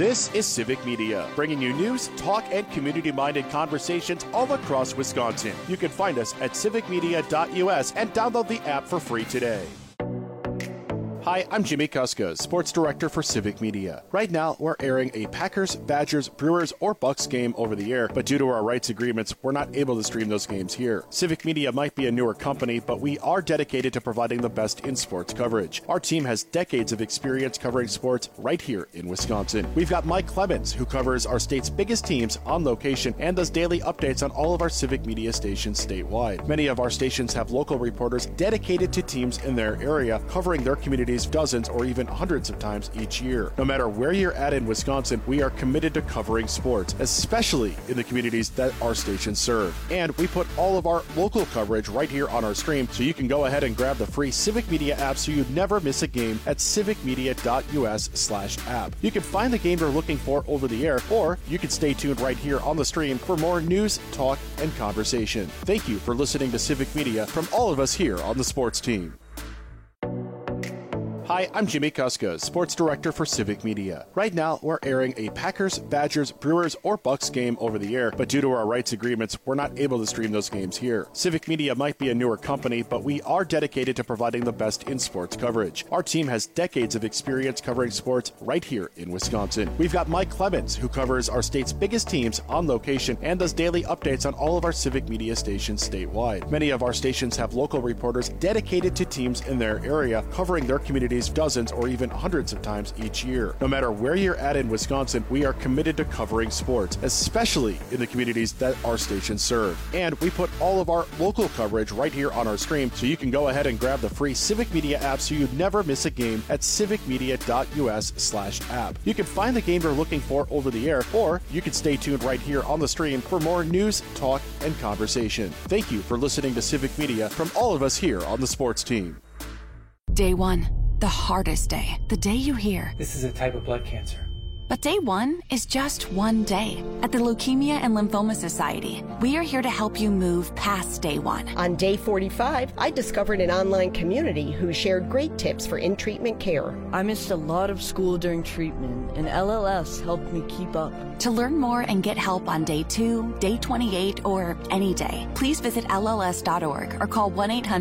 This is Civic Media, bringing you news, talk, and community-minded conversations all across Wisconsin. You can find us at civicmedia.us and download the app for free today. Hi, I'm Jimmy Kuska, Sports Director for Civic Media. Right now, we're airing a Packers, Badgers, Brewers, or Bucks game over the air, but due to our rights agreements, we're not able to stream those games here. Civic Media might be a newer company, but we are dedicated to providing the best in sports coverage. Our team has decades of experience covering sports right here in Wisconsin. We've got Mike Clemens, who covers our state's biggest teams on location and does daily updates on all of our Civic Media stations statewide. Many of our stations have local reporters dedicated to teams in their area, covering their communities dozens or even hundreds of times each year. No matter where you're at in Wisconsin, we are committed to covering sports, especially in the communities that our stations serve. And we put all of our local coverage right here on our stream, so you can go ahead and grab the free Civic Media app so you never miss a game at civicmedia.us/app. You can find the game you're looking for over the air, or you can stay tuned right here on the stream for more news, talk, and conversation. Thank you for listening to Civic Media from all of us here on the sports team. Hi, I'm Jimmy Kuska, Sports Director for Civic Media. Right now, we're airing a Packers, Badgers, Brewers, or Bucks game over the air, but due to our rights agreements, we're not able to stream those games here. Civic Media might be a newer company, but we are dedicated to providing the best in sports coverage. Our team has decades of experience covering sports right here in Wisconsin. We've got Mike Clemens, who covers our state's biggest teams on location and does daily updates on all of our Civic Media stations statewide. Many of our stations have local reporters dedicated to teams in their area, covering their communities dozens or even hundreds of times each year. No matter where you're at in Wisconsin, we are committed to covering sports, especially in the communities that our stations serve. And we put all of our local coverage right here on our stream, so you can go ahead and grab the free Civic Media app so you never miss a game at civicmedia.us/app. You can find the game you're looking for over the air, or you can stay tuned right here on the stream for more news, talk, and conversation. Thank you for listening to Civic Media from all of us here on the sports team. Day one. The hardest day. The day you hear, "This is a type of blood cancer." But day one is just one day. At the Leukemia and Lymphoma Society, we are here to help you move past day one. On day 45, I discovered an online community who shared great tips for in-treatment care. I missed a lot of school during treatment, and LLS helped me keep up. To learn more and get help on day 2, day 28, or any day, please visit LLS.org or call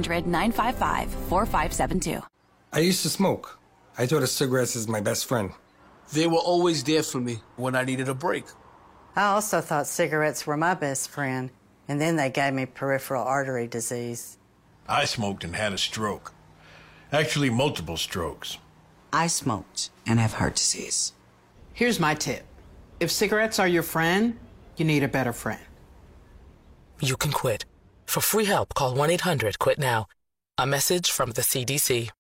1-800-955-4572. I used to smoke. I thought of cigarettes as my best friend. They were always there for me when I needed a break. I also thought cigarettes were my best friend, and then they gave me peripheral artery disease. I smoked and had a stroke. Actually, multiple strokes. I smoked and have heart disease. Here's my tip. If cigarettes are your friend, you need a better friend. You can quit. For free help, call 1-800-QUIT-NOW. A message from the CDC.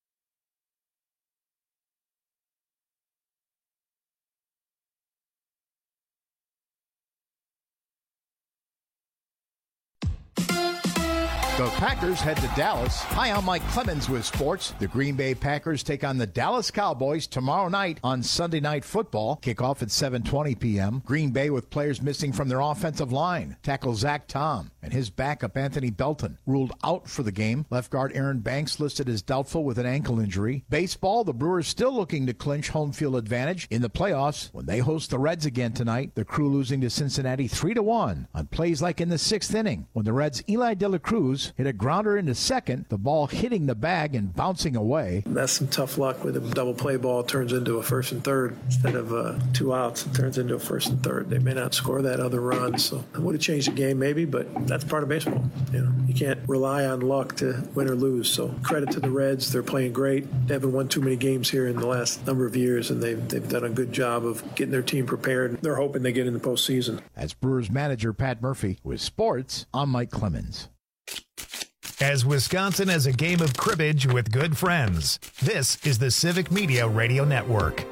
The Packers head to Dallas. Hi, I'm Mike Clemens with sports. The Green Bay Packers take on the Dallas Cowboys tomorrow night on Sunday Night Football. Kickoff at 7:20 p.m. Green Bay with players missing from their offensive line. Tackle Zach Tom and his backup Anthony Belton ruled out for the game. Left guard Aaron Banks listed as doubtful with an ankle injury. Baseball, the Brewers still looking to clinch home field advantage in the playoffs when they host the Reds again tonight. The Crew losing to Cincinnati 3-1 on plays like in the 6th inning when the Reds' Eli De La Cruz hit a grounder into second, the ball hitting the bag and bouncing away. That's some tough luck with a double play ball turns into a 1st and 3rd. Instead of 2 outs, it turns into a 1st and 3rd. They may not score that other run, so it would have changed the game maybe, but that's part of baseball. You can't rely on luck to win or lose, so credit to the Reds. They're playing great. They haven't won too many games here in the last number of years, and they've done a good job of getting their team prepared. They're hoping they get in the postseason. As Brewers manager Pat Murphy with sports, I'm Mike Clemens. As Wisconsin has a game of cribbage with good friends. This is the Civic Media Radio Network.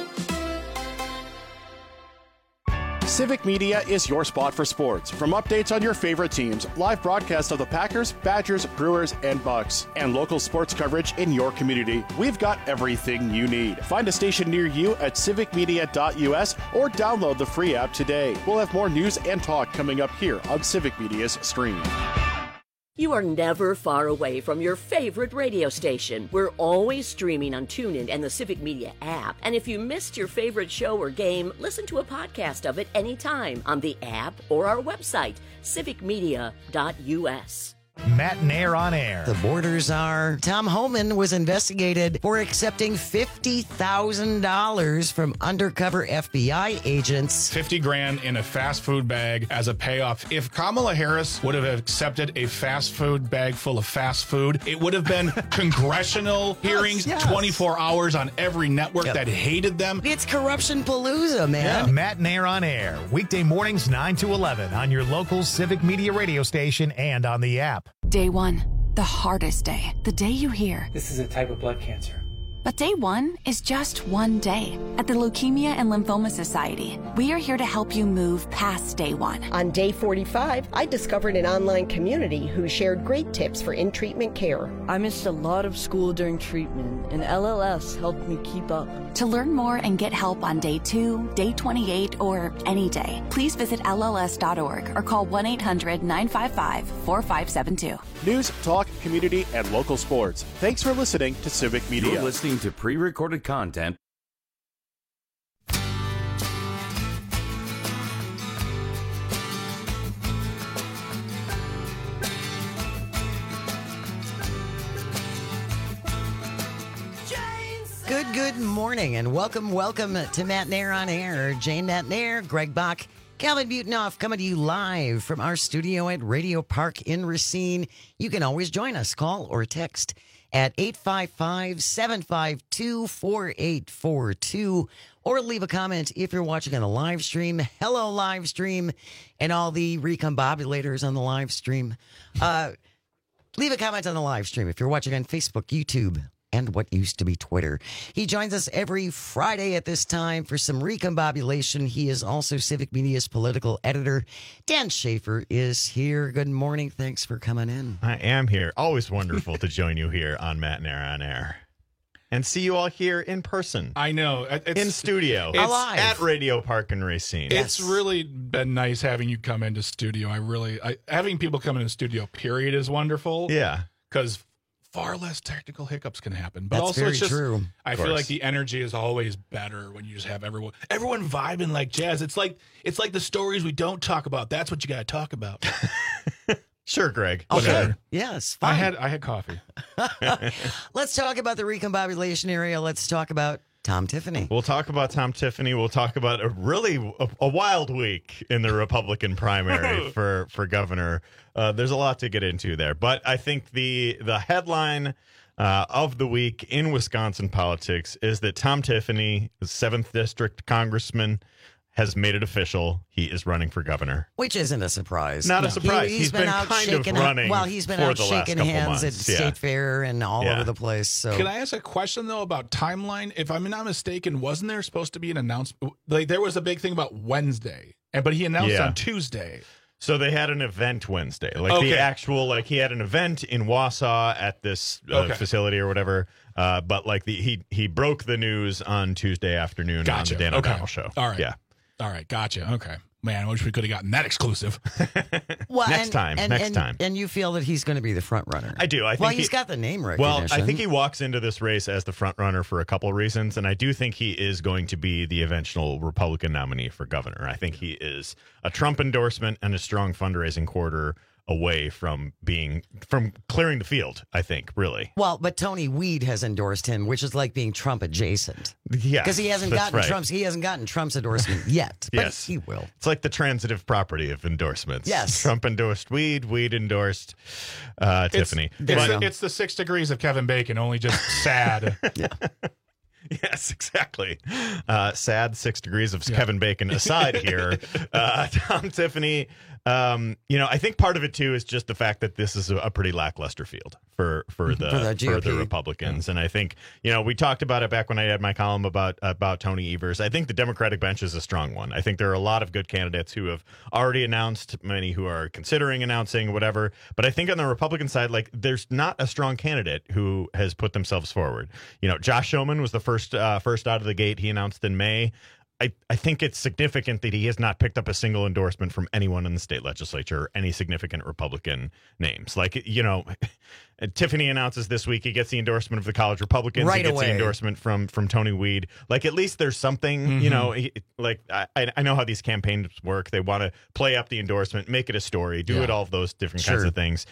Civic Media is your spot for sports. From updates on your favorite teams, live broadcasts of the Packers, Badgers, Brewers, and Bucks, and local sports coverage in your community, we've got everything you need. Find a station near you at civicmedia.us or download the free app today. We'll have more news and talk coming up here on Civic Media's stream. You are never far away from your favorite radio station. We're always streaming on TuneIn and the Civic Media app. And if you missed your favorite show or game, listen to a podcast of it anytime on the app or our website, civicmedia.us. Matt and Air on Air. The borders are. Tom Homan was investigated for accepting $50,000 from undercover FBI agents. $50,000 in a fast food bag as a payoff. If Kamala Harris would have accepted a fast food bag full of fast food, it would have been congressional hearings, 24 hours on every network that hated them. It's corruption palooza, man. Yeah. Matt and Air on Air. Weekday mornings 9 to 11 on your local Civic Media radio station and on the app. Day one, the hardest day. The day you hear, "This is a type of blood cancer." But day one is just one day. At the Leukemia and Lymphoma Society, we are here to help you move past day one. On day 45, I discovered an online community who shared great tips for in-treatment care. I missed a lot of school during treatment, and LLS helped me keep up. To learn more and get help on day 2, day 28, or any day, please visit LLS.org or call 1-800-955-4572. News, talk, community, and local sports. Thanks for listening to Civic Media. You're listening to pre-recorded content. Good morning, and welcome to Matt and Air on Air. Jane Matt and Air, Greg Bach, Calvin Butenoff coming to you live from our studio at Radio Park in Racine. You can always join us. Call or text at 855-752-4842 or leave a comment if you're watching on the live stream. Hello, live stream, and all the recombobulators on the live stream. Leave a comment on the live stream if you're watching on Facebook, YouTube, and what used to be Twitter. He joins us every Friday at this time for some recombobulation. He is also Civic Media's political editor. Dan Schaefer is here. Good morning. Thanks for coming in. I am here. Always wonderful to join you here on Matt and Air on Air. And see you all here in person. I know. In studio. Alive. At Radio Park in Racine. It's really been nice having you come into studio. Having people come into studio, period, is wonderful. Yeah. Because far less technical hiccups can happen. But That's also, very it's just, true. I feel like the energy is always better when you just have everyone vibing like jazz. It's like the stories we don't talk about. That's what you got to talk about. Sure, Greg. Okay. Whatever. Yes. I Fine. had coffee. Let's talk about the recombobulation area. Let's talk about Tom Tiffany. We'll talk about Tom Tiffany. We'll talk about a wild week in the Republican primary for governor. There's a lot to get into there, but I think the headline of the week in Wisconsin politics is that Tom Tiffany, the 7th District Congressman, has made it official. He is running for governor. Which isn't a surprise. Not a surprise. He's been out kind of shaking running he's been for out the last shaking couple hands at months. State Fair and all over the place. So Can I ask a question, though, about timeline? If I'm not mistaken, wasn't there supposed to be an announcement? Like, there was a big thing about Wednesday, but he announced on Tuesday. So they had an event Wednesday, the actual, he had an event in Wausau at this facility or whatever. But he broke the news on Tuesday afternoon on the Dan O'Donnell show. All right. Yeah. All right. Gotcha. Okay. Man, I wish we could have gotten that exclusive. Well, next time. And you feel that he's going to be the front runner. I do. I think he's got the name recognition. Well, I think he walks into this race as the front runner for a couple of reasons, and I do think he is going to be the eventual Republican nominee for governor. I think he is a Trump endorsement and a strong fundraising quarter away from clearing the field, I think, really. Well, but Tony Weed has endorsed him, which is like being Trump adjacent. Yeah, because he hasn't gotten Trump's endorsement yet. But yes, he will. It's like the transitive property of endorsements. Yes, Trump endorsed Weed. Weed endorsed Tiffany. It's the 6 degrees of Kevin Bacon, only just sad. Yeah. Yes, exactly. Sad 6 degrees of Kevin Bacon aside here. Tom Tiffany, I think part of it, too, is just the fact that this is a pretty lackluster field for the Republicans. And I think, we talked about it back when I had my column about Tony Evers. I think the Democratic bench is a strong one. I think there are a lot of good candidates who have already announced, many who are considering announcing, whatever. But I think on the Republican side, there's not a strong candidate who has put themselves forward. Josh Schoeman was the first out of the gate. He announced in May. I think it's significant that he has not picked up a single endorsement from anyone in the state legislature or any significant Republican names. Like, Tiffany announces this week he gets the endorsement of the college Republicans. Right he gets away. the endorsement from Tony Weed. Like, at least there's something, I know how these campaigns work. They want to play up the endorsement, make it a story, do it all of those different kinds of things.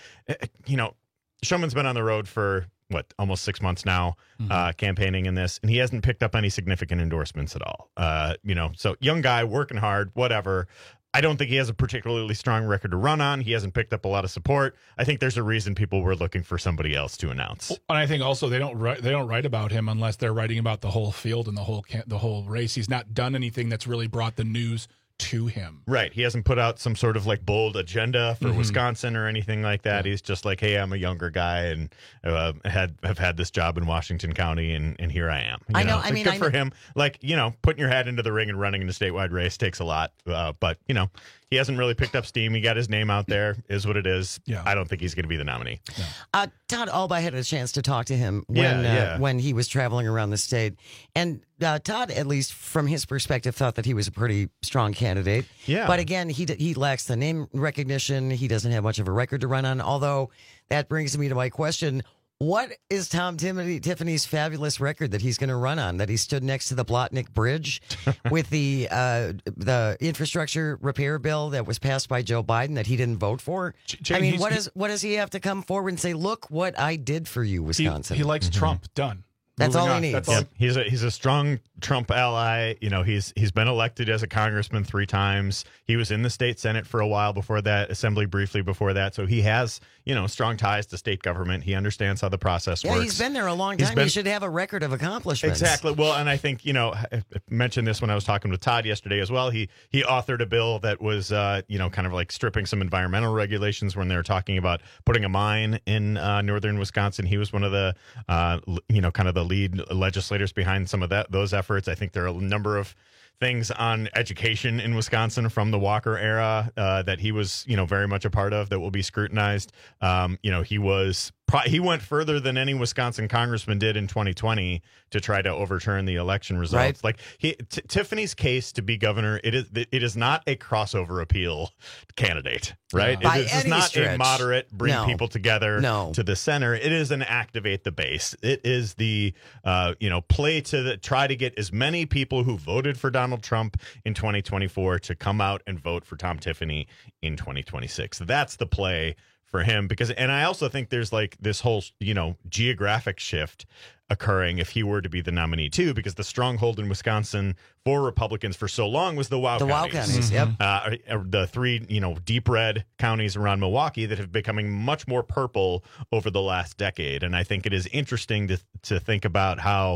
Showman's been on the road for almost 6 months now, campaigning in this, and he hasn't picked up any significant endorsements at all. So young guy working hard, whatever. I don't think he has a particularly strong record to run on. He hasn't picked up a lot of support. I think there's a reason people were looking for somebody else to announce. And I think also they don't write about him unless they're writing about the whole field and the whole race. He's not done anything that's really brought the news to him. Right. He hasn't put out some sort of bold agenda for Wisconsin or anything like that. He's just like, hey, I'm a younger guy and have had this job in Washington County and here I am. Good for him. Putting your hat into the ring and running in a statewide race takes a lot. But he hasn't really picked up steam. He got his name out there, is what it is. Yeah. I don't think he's going to be the nominee. No. Todd Alba had a chance to talk to him when he was traveling around the state. And Todd, at least from his perspective, thought that he was a pretty strong candidate. Yeah. But again, he lacks the name recognition. He doesn't have much of a record to run on. Although that brings me to my question. What is Tom Tiffany's fabulous record that he's going to run on? That he stood next to the Blotnick Bridge with the infrastructure repair bill that was passed by Joe Biden that he didn't vote for? What does he have to come forward and say, look what I did for you, Wisconsin? He likes Trump. Done. That's all he needs. He's a strong Trump ally. He's been elected as a congressman 3 times. He was in the state Senate for a while before that, Assembly briefly before that. So he has, strong ties to state government. He understands how the process works. Yeah, he's been there a long time. He should have a record of accomplishments. Exactly. Well, and I think, I mentioned this when I was talking with Todd yesterday as well. He authored a bill that was, kind of like stripping some environmental regulations when they were talking about putting a mine in northern Wisconsin. He was one of the, kind of the lead legislators behind some of those efforts. I think there are a number of things on education in Wisconsin from the Walker era that he was, very much a part of that will be scrutinized. He went further than any Wisconsin congressman did in 2020 to try to overturn the election results. Right. Tiffany's case to be governor, it is not a crossover appeal candidate, right? By It is any not stretch. a moderate, bring No. people together to the center. It is an activate the base. It is the, play to try to get as many people who voted for Donald Trump in 2024 to come out and vote for Tom Tiffany in 2026. That's the play for him, and I also think there's this whole, geographic shift occurring if he were to be the nominee too, because the stronghold in Wisconsin for Republicans for so long was the Wow counties. Yep. The 3, deep red counties around Milwaukee that have becoming much more purple over the last decade. And I think it is interesting to think about how,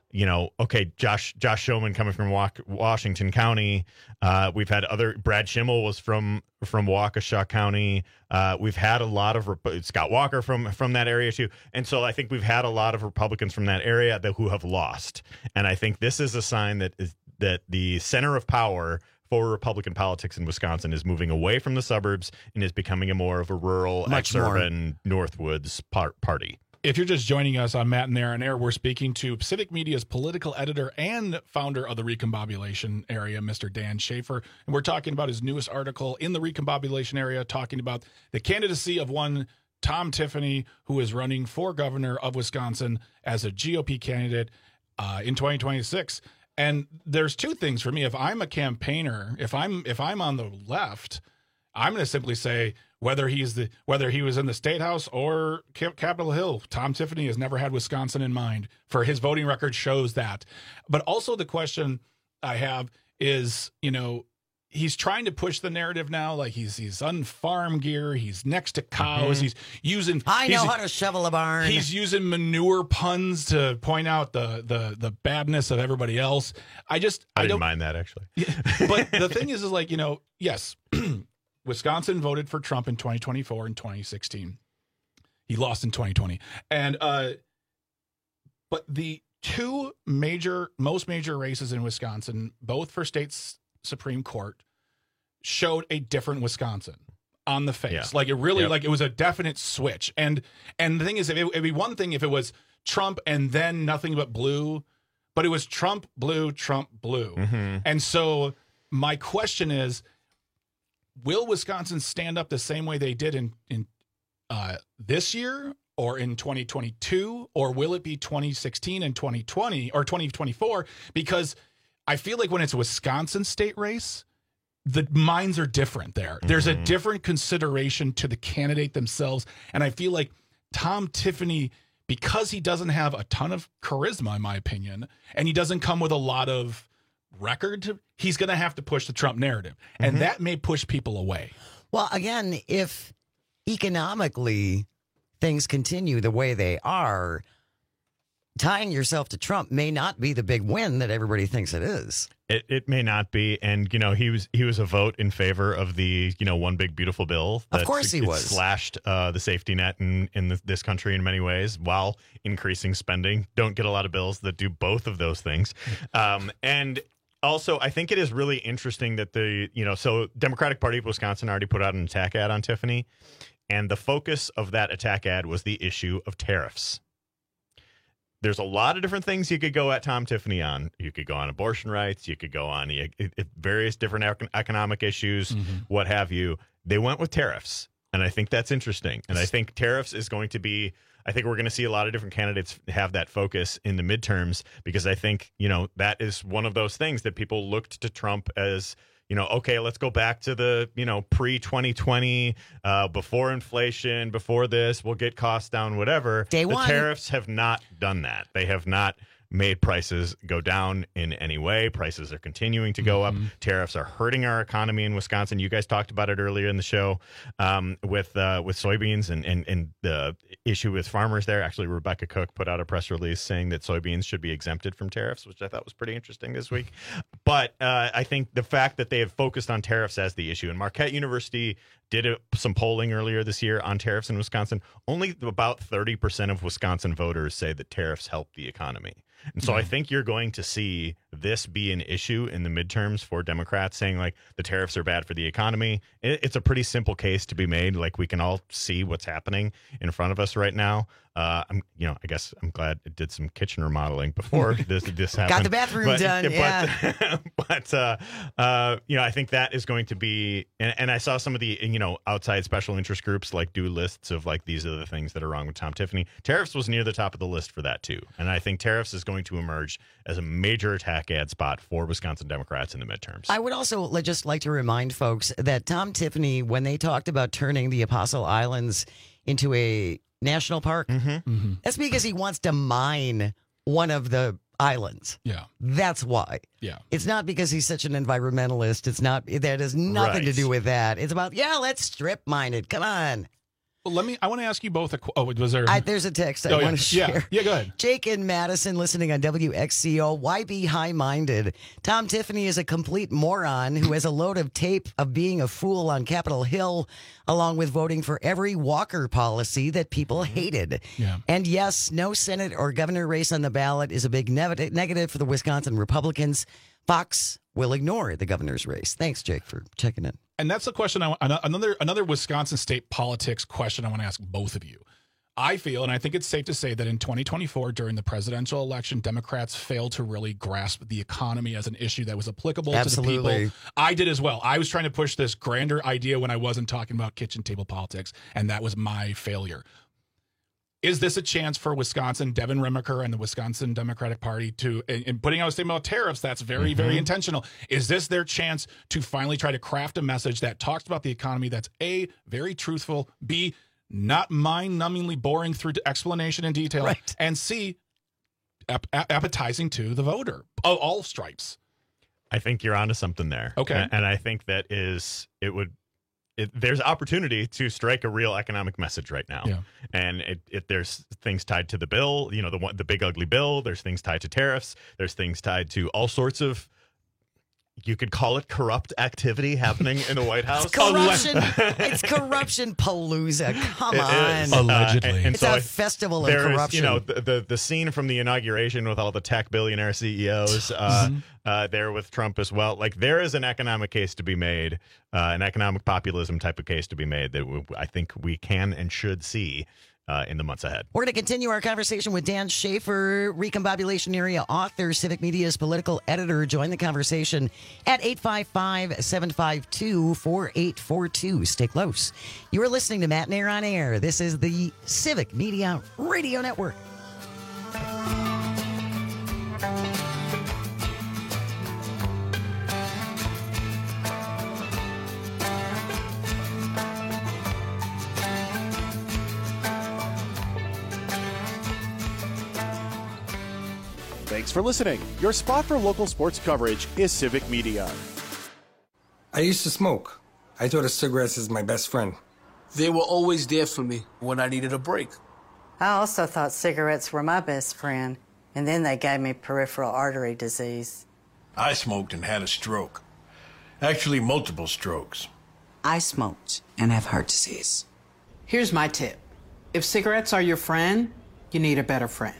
Josh Showman coming from Washington County. We've had Brad Schimmel was from Waukesha County. We've had a lot of Scott Walker from that area too. And so I think we've had a lot of Republicans from that area who have lost. And I think this is a sign that the center of power for Republican politics in Wisconsin is moving away from the suburbs and is becoming more of a rural, exurban, Northwoods party. If you're just joining us on Matt and Aaron Air, we're speaking to Civic Media's political editor and founder of the Recombobulation area, Mr. Dan Schaefer. And we're talking about his newest article in the Recombobulation area, talking about the candidacy of one Tom Tiffany, who is running for governor of Wisconsin as a GOP candidate in 2026. And there's 2 things for me. If I'm a campaigner, if I'm on the left, I'm going to simply say, whether he was in the State House or Capitol Hill, Tom Tiffany has never had Wisconsin in mind. For his voting record shows that. But also the question I have is, he's trying to push the narrative now, like he's on farm gear, he's next to cows, he's using. I know how to shovel a barn. He's using manure puns to point out the badness of everybody else. I didn't mind that actually. But the thing is yes. Wisconsin voted for Trump in 2024 and 2016. He lost in 2020. And but the 2 most major races in Wisconsin, both for state's Supreme Court, showed a different Wisconsin on the face. Yeah. It was a definite switch. And the thing is, it'd be one thing if it was Trump and then nothing but blue. but it was Trump blue. Mm-hmm. And so my question is, will Wisconsin stand up the same way they did in this year or in 2022, or will it be 2016 and 2020 or 2024? Because I feel like when it's a Wisconsin state race, the minds are different there. There's a different consideration to the candidate themselves. And I feel like Tom Tiffany, because he doesn't have a ton of charisma, in my opinion, and he doesn't come with a lot of record, he's going to have to push the Trump narrative. And that may push people away. Well, again, if economically things continue the way they are, tying yourself to Trump may not be the big win that everybody thinks it is. It may not be, and he was a vote in favor of the one big beautiful bill. Of course he was. Slashed the safety net in this country in many ways while increasing spending. Don't get a lot of bills that do both of those things, and also I think it is really interesting that so Democratic Party of Wisconsin already put out an attack ad on Tiffany, and the focus of that attack ad was the issue of tariffs. There's a lot of different things you could go at Tom Tiffany on. You could go on abortion rights. You could go on various different economic issues, what have you. They went with tariffs, and I think that's interesting. And I think tariffs is going to be – I think we're going to see a lot of different candidates have that focus in the midterms, because I think, that is one of those things that people looked to Trump as – okay, let's go back to the, pre-2020, before inflation, before this, we'll get costs down, whatever. Day one. The tariffs have not done that. They have not made prices go down in any way. Prices are continuing to go up. Tariffs are hurting our economy in Wisconsin. You guys talked about it earlier in the show with soybeans and the issue with farmers there. Actually, Rebecca Cook put out a press release saying that soybeans should be exempted from tariffs, which I thought was pretty interesting this week. But I think the fact that they have focused on tariffs as the issue, and Marquette University did some polling earlier this year on tariffs in Wisconsin. Only about 30% of Wisconsin voters say that tariffs help the economy. And so I think you're going to see this be an issue in the midterms for Democrats, saying like the tariffs are bad for the economy. It's a pretty simple case to be made. Like, we can all see what's happening in front of us right now. I guess I'm glad it did some kitchen remodeling before this happened. Got the bathroom done. I think that is going to be, and I saw some of the, outside special interest groups like do lists of like, these are the things that are wrong with Tom Tiffany. Tariffs was near the top of the list for that too. And I think tariffs is going to emerge as a major attack ad spot for Wisconsin Democrats in the midterms. I would also just like to remind folks that Tom Tiffany, when they talked about turning the Apostle Islands into a national park, that's because he wants to mine one of the islands. Yeah. That's why. Yeah. It's not because he's such an environmentalist. It's not, that has nothing to do with that. It's about, let's strip mine it. Come on. Well, I want to ask you both. Was there? There's a text I want to share. Yeah, go ahead. Jake in Madison listening on WXCO. Why be high-minded? Tom Tiffany is a complete moron who has a load of tape of being a fool on Capitol Hill, along with voting for every Walker policy that people hated. Yeah. And yes, no Senate or governor race on the ballot is a big negative for the Wisconsin Republicans. Fox will ignore the governor's race. Thanks, Jake, for checking in. And that's the question. Another Wisconsin state politics question I want to ask both of you. I feel, and I think it's safe to say, that in 2024, during the presidential election, Democrats failed to really grasp the economy as an issue that was applicable to the people. I did as well. I was trying to push this grander idea when I wasn't talking about kitchen table politics, and that was my failure. Is this a chance for Wisconsin, Devin Remacher and the Wisconsin Democratic Party to, and putting out a statement about tariffs, that's very, very intentional. Is this their chance to finally try to craft a message that talks about the economy that's A, very truthful, B, not mind-numbingly boring through explanation and detail, right, and C, appetizing to the voter of all stripes? I think you're onto something there. Okay. And I think there's opportunity to strike a real economic message right now. Yeah. And there's things tied to the bill, the big ugly bill. There's things tied to tariffs. There's things tied to all sorts of, you could call it corrupt activity happening in the White House. It's corruption. It's corruption palooza. Come on. Allegedly. It's a festival of corruption. The scene from the inauguration with all the tech billionaire CEOs there with Trump as well. Like, there is an economic case to be made, an economic populism type of case to be made that I think we can and should see in the months ahead. We're going to continue our conversation with Dan Schaefer, Recombobulation Area author, Civic Media's political editor. Join the conversation at 855-752-4842. Stay close. You are listening to Matt and Air on Air. This is the Civic Media Radio Network. Thanks for listening. Your spot for local sports coverage is Civic Media. I used to smoke. I thought of cigarettes as my best friend. They were always there for me when I needed a break. I also thought cigarettes were my best friend, and then they gave me peripheral artery disease. I smoked and had a stroke. Actually, multiple strokes. I smoked and have heart disease. Here's my tip. If cigarettes are your friend, you need a better friend.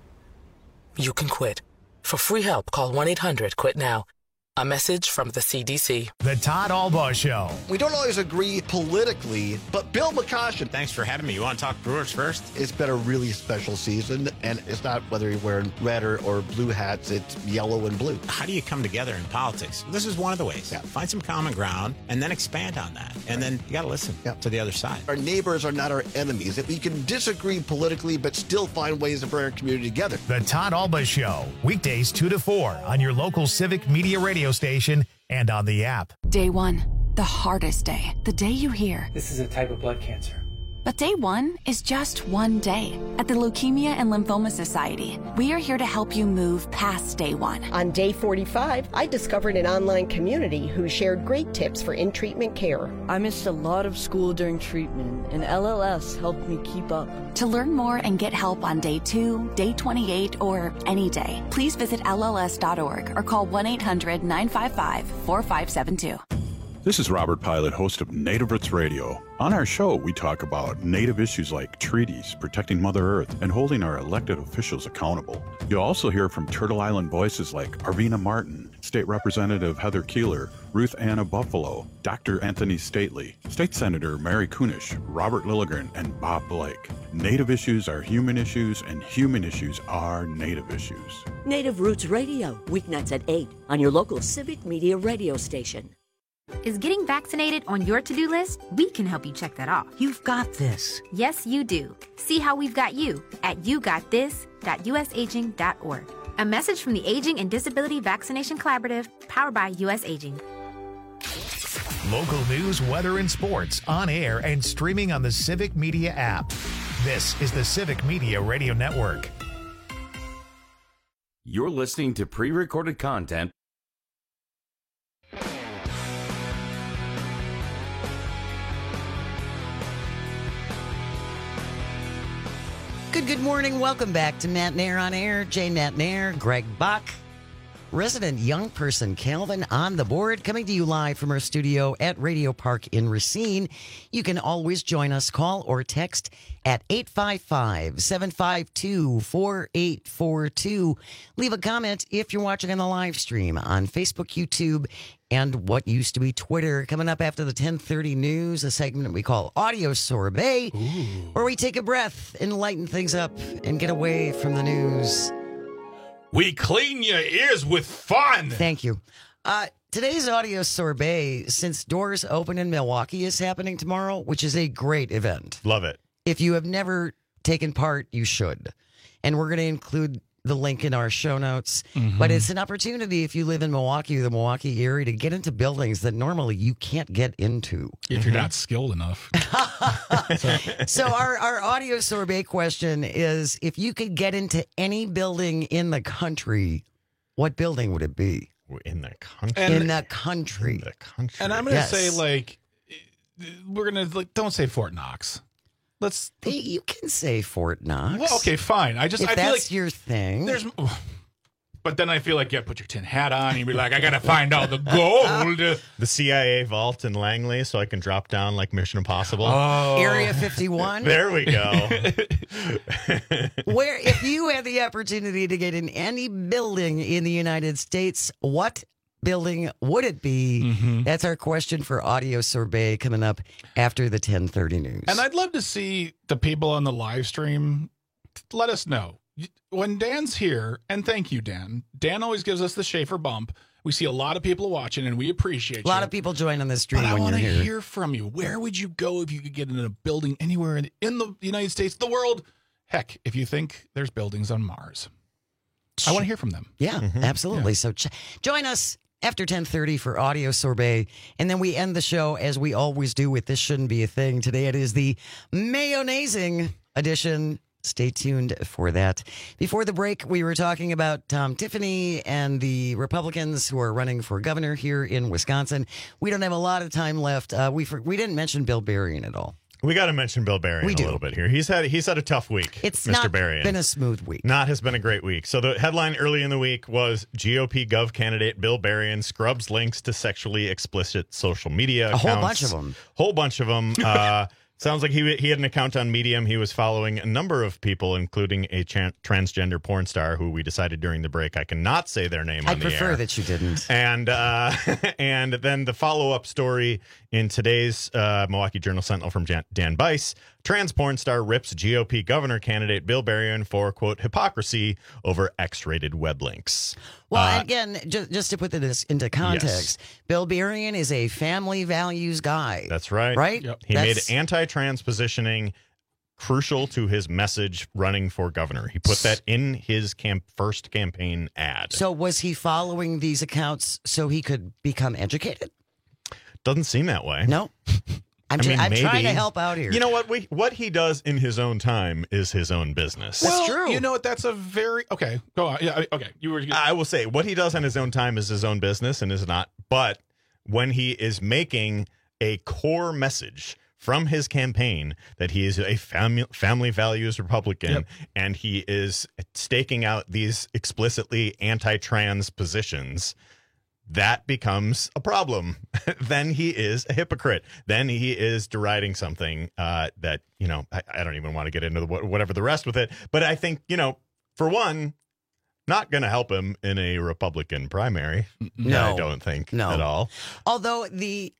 You can quit. For free help, call 1-800-QUIT-NOW. A message from the CDC. The Todd Albaugh Show. We don't always agree politically, but Bill McCoshen. Thanks for having me. You want to talk Brewers first? It's been a really special season, and it's not whether you're wearing red or blue hats, it's yellow and blue. How do you come together in politics? This is one of the ways. Yeah. Find some common ground and then expand on that. And then you got to listen to the other side. Our neighbors are not our enemies. If we can disagree politically, but still find ways to bring our community together. The Todd Albaugh Show. Weekdays 2 to 4 on your local Civic Media radio station and on the app. Day 1, the hardest day. The day you hear, this is a type of blood cancer. But day 1 is just one day. At the Leukemia and Lymphoma Society, we are here to help you move past day 1. On day 45, I discovered an online community who shared great tips for in-treatment care. I missed a lot of school during treatment, and LLS helped me keep up. To learn more and get help on day 2, day 28, or any day, please visit LLS.org or call 1-800-955-4572. This is Robert Pilot, host of Native Roots Radio. On our show, we talk about Native issues like treaties, protecting Mother Earth, and holding our elected officials accountable. You'll also hear from Turtle Island voices like Arvina Martin, State Representative Heather Keeler, Ruth Anna Buffalo, Dr. Anthony Stately, State Senator Mary Kunish, Robert Lilligren, and Bob Blake. Native issues are human issues, and human issues are Native issues. Native Roots Radio, weeknights at 8 on your local Civic Media radio station. Is getting vaccinated on your to-do list? We can help you check that off. You've got this. Yes, you do. See how we've got you at yougotthis.usaging.org. A message from the Aging and Disability Vaccination Collaborative, powered by US Aging. Local news, weather, and sports on air and streaming on the Civic Media app. This is the Civic Media Radio Network. You're listening to pre-recorded content. Good morning. Welcome back to Matt and Air on Air. Jane Matt and Air, Greg Bach, resident young person Calvin on the board, coming to you live from our studio at Radio Park in Racine. You can always join us, call or text at 855-752-4842. Leave a comment if you're watching on the live stream on Facebook, YouTube, and what used to be Twitter. Coming up after the 10:30 news, a segment we call Audio Sorbet, where we take a breath and lighten things up and get away from the news. We clean your ears with fun. Thank you. Today's Audio Sorbet, since doors open in Milwaukee, is happening tomorrow, which is a great event. Love it. If you have never taken part, you should. And we're going to include the link in our show notes. But it's an opportunity, if you live in Milwaukee or the Milwaukee area, to get into buildings that normally you can't get into. If you're not skilled enough. So our Audio Sorbet question is, if you could get into any building in the country, what building would it be? In the country? In the country. And I'm going to say, we're going to, don't say Fort Knox. You can say Fort Knox. Well, okay, fine. I feel that's like your thing. But then I feel like, put your tin hat on. And you'd be like, I got to find out the gold. The CIA vault in Langley, so I can drop down like Mission Impossible. Oh. Area 51. There we go. Where, if you had the opportunity to get in any building in the United States, what building would it be? That's our question for Audio Sorbet coming up after the 10:30 news. And I'd love to see the people on the live stream let us know. When Dan's here, and thank you, Dan. Dan always gives us the Schaefer bump. We see a lot of people watching, and we appreciate a lot of people join on this stream but when you're here. I want to hear from you. Where would you go if you could get in a building anywhere in the United States, the world? Heck, if you think there's buildings on Mars. I want to hear from them. Yeah, absolutely. So join us after 10:30 for Audio Sorbet. And then we end the show as we always do with This Shouldn't Be a Thing. Today it is the Mayonnaising edition. Stay tuned for that. Before the break, we were talking about Tom Tiffany and the Republicans who are running for governor here in Wisconsin. We don't have a lot of time left. We didn't mention Bill Berrien at all. We got to mention Bill Berrien a little bit here. He's had a tough week. It's Mr. not Berrien. been a smooth week. Has been a great week. So the headline early in the week was GOP Gov candidate Bill Berrien scrubs links to sexually explicit social media accounts. Whole bunch of them. Sounds like he had an account on Medium. He was following a number of people, including a transgender porn star who we decided during the break I cannot say their name on the air. I prefer that you didn't. And and then the follow-up story in today's Milwaukee Journal Sentinel from Dan Bice. Trans porn star rips GOP governor candidate Bill Berrien for, quote, hypocrisy over X-rated web links. Well, again, just to put this into context, Bill Berrien is a family values guy. That's right. Right? Yep. He made anti-trans positioning crucial to his message running for governor. He put that in his first campaign ad. So was he following these accounts so he could become educated? Doesn't seem that way. No. I'm trying to help out here. You know what? What he does in his own time is his own business. That's true. You know what? That's a very okay. Go on. Yeah. Okay. I will say what he does on his own time is his own business and is not. But when he is making a core message from his campaign that he is a family values Republican and he is staking out these explicitly anti-trans positions, that becomes a problem. Then he is a hypocrite. Then he is deriding something that, I don't even want to get into whatever the rest with it. But I think, for one, not going to help him in a Republican primary. No. I don't think at all. Although the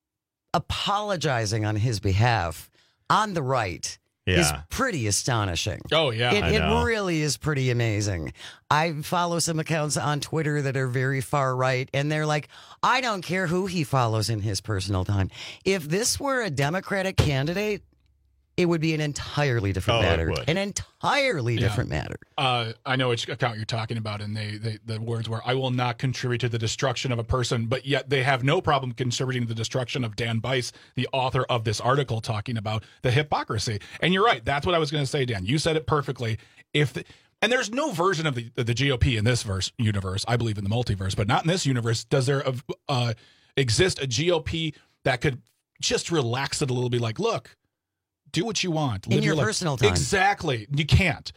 apologizing on his behalf on the right is pretty astonishing. Oh, yeah. It really is pretty amazing. I follow some accounts on Twitter that are very far right, and they're like, I don't care who he follows in his personal time. If this were a Democratic candidate, it would be an entirely different matter. It would. An entirely different matter. I know which account you're talking about, and the words were, I will not contribute to the destruction of a person, but yet they have no problem contributing to the destruction of Dan Bice, the author of this article talking about the hypocrisy. And you're right. That's what I was going to say, Dan. You said it perfectly. And there's no version of the GOP in this universe. I believe in the multiverse, but not in this universe. Does there exist a GOP that could just relax it a little bit? Like, look, do what you want. Live in your personal time. Exactly. You can't.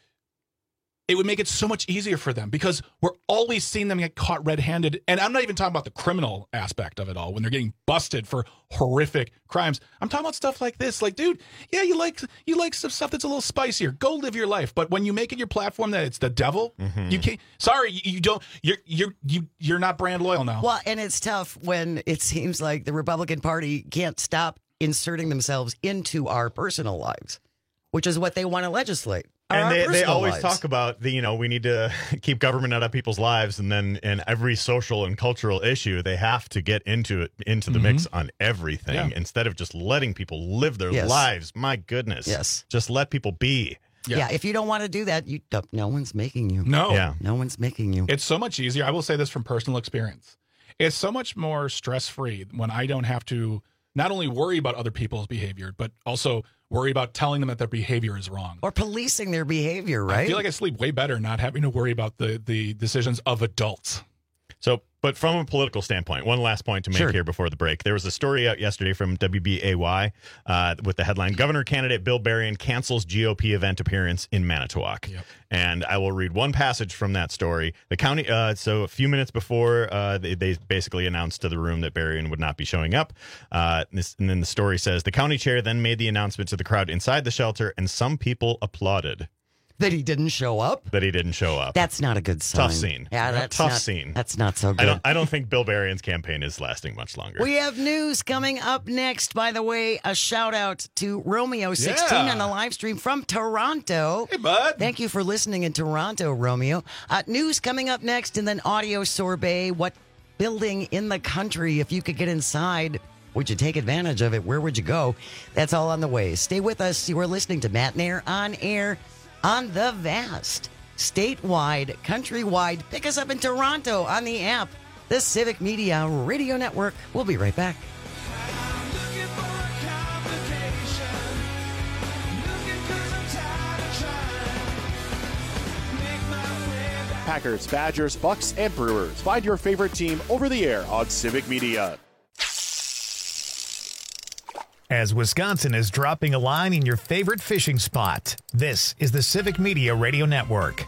It would make it so much easier for them because we're always seeing them get caught red-handed. And I'm not even talking about the criminal aspect of it all when they're getting busted for horrific crimes. I'm talking about stuff like this. Like, dude, yeah, you like some stuff that's a little spicier. Go live your life. But when you make it your platform that it's the devil, you can't. Sorry, you don't. You're not brand loyal now. Well, and it's tough when it seems like the Republican Party can't stop inserting themselves into our personal lives, which is what they want to legislate. And they always talk about we need to keep government out of people's lives, and then in every social and cultural issue they have to get into the mix on everything instead of just letting people live their lives. My goodness, just let people be. Yeah, if you don't want to do that, no one's making you. No one's making you. It's so much easier. I will say this from personal experience. It's so much more stress-free when I don't have to not only worry about other people's behavior, but also worry about telling them that their behavior is wrong. Or policing their behavior, right? I feel like I sleep way better not having to worry about the decisions of adults. So, but from a political standpoint, one last point to make here before the break. There was a story out yesterday from WBAY with the headline, Governor candidate Bill Berrien cancels GOP event appearance in Manitowoc. Yep. And I will read one passage from that story. The county, so a few minutes before, they basically announced to the room that Berrien would not be showing up. And then the story says, the county chair then made the announcement to the crowd inside the shelter, and some people applauded. That he didn't show up? That's not a good sign. Tough scene. Yeah, that's tough not, scene. That's not so good. I don't think Bill Berrien's campaign is lasting much longer. We have news coming up next. By the way, a shout out to Romeo16 on the live stream from Toronto. Hey, bud. Thank you for listening in Toronto, Romeo. News coming up next, and then audio sorbet. What building in the country, if you could get inside, would you take advantage of it? Where would you go? That's all on the way. Stay with us. You are listening to Matt Nair on air on the vast, statewide, countrywide. Pick us up in Toronto on the app, the Civic Media Radio Network. We'll be right back. Packers, Badgers, Bucks, and Brewers. Find your favorite team over the air on Civic Media. As Wisconsin is dropping a line in your favorite fishing spot, this is the Civic Media Radio Network.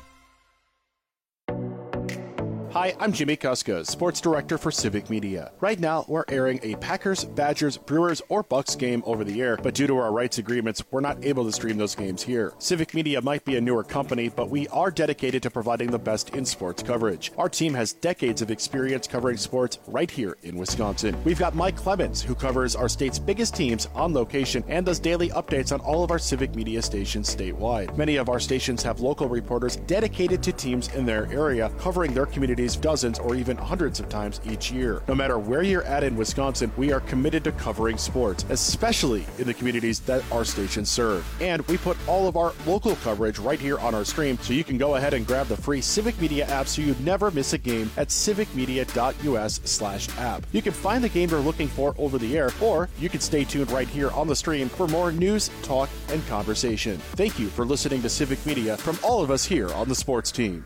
Hi, I'm Jimmy Kuska, Sports Director for Civic Media. Right now, we're airing a Packers, Badgers, Brewers, or Bucks game over the air, but due to our rights agreements, we're not able to stream those games here. Civic Media might be a newer company, but we are dedicated to providing the best in sports coverage. Our team has decades of experience covering sports right here in Wisconsin. We've got Mike Clemens, who covers our state's biggest teams on location and does daily updates on all of our Civic Media stations statewide. Many of our stations have local reporters dedicated to teams in their area, covering their communities dozens or even hundreds of times each year. No matter where you're at in Wisconsin, we are committed to covering sports, especially in the communities that our stations serve. And we put all of our local coverage right here on our stream, so you can go ahead and grab the free Civic Media app so you never miss a game at civicmedia.us/app. You can find the game you're looking for over the air, or you can stay tuned right here on the stream for more news, talk, and conversation. Thank you for listening to Civic Media from all of us here on the sports team.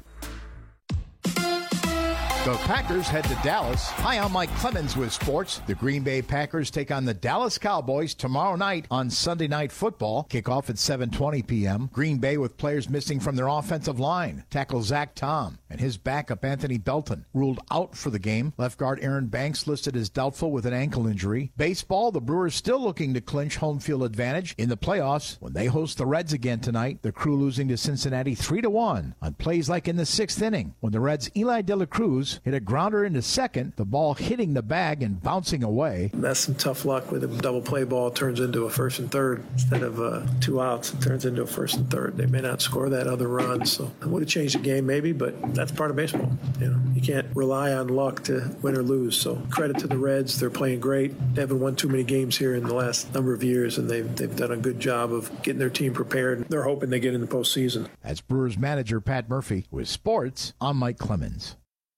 The Packers head to Dallas. Hi, I'm Mike Clemens with sports. The Green Bay Packers take on the Dallas Cowboys tomorrow night on Sunday Night Football. Kickoff at 7:20 p.m. Green Bay with players missing from their offensive line. Tackle Zach Tom and his backup Anthony Belton ruled out for the game. Left guard Aaron Banks listed as doubtful with an ankle injury. Baseball, the Brewers still looking to clinch home field advantage in the playoffs when they host the Reds again tonight. The Crew losing to Cincinnati 3-1 on plays like in the 6th inning when the Reds' Eli De La Cruz hit a grounder into second, the ball hitting the bag and bouncing away. That's some tough luck with a double play ball turns into a first and third. Instead of 2 outs, it turns into a first and third. They may not score that other run, so it would have changed the game maybe, but that's part of baseball. You can't rely on luck to win or lose. So credit to the Reds. They're playing great. They haven't won too many games here in the last number of years, and they've done a good job of getting their team prepared. They're hoping they get in the postseason. As Brewers manager Pat Murphy with sports, I'm Mike Clemens.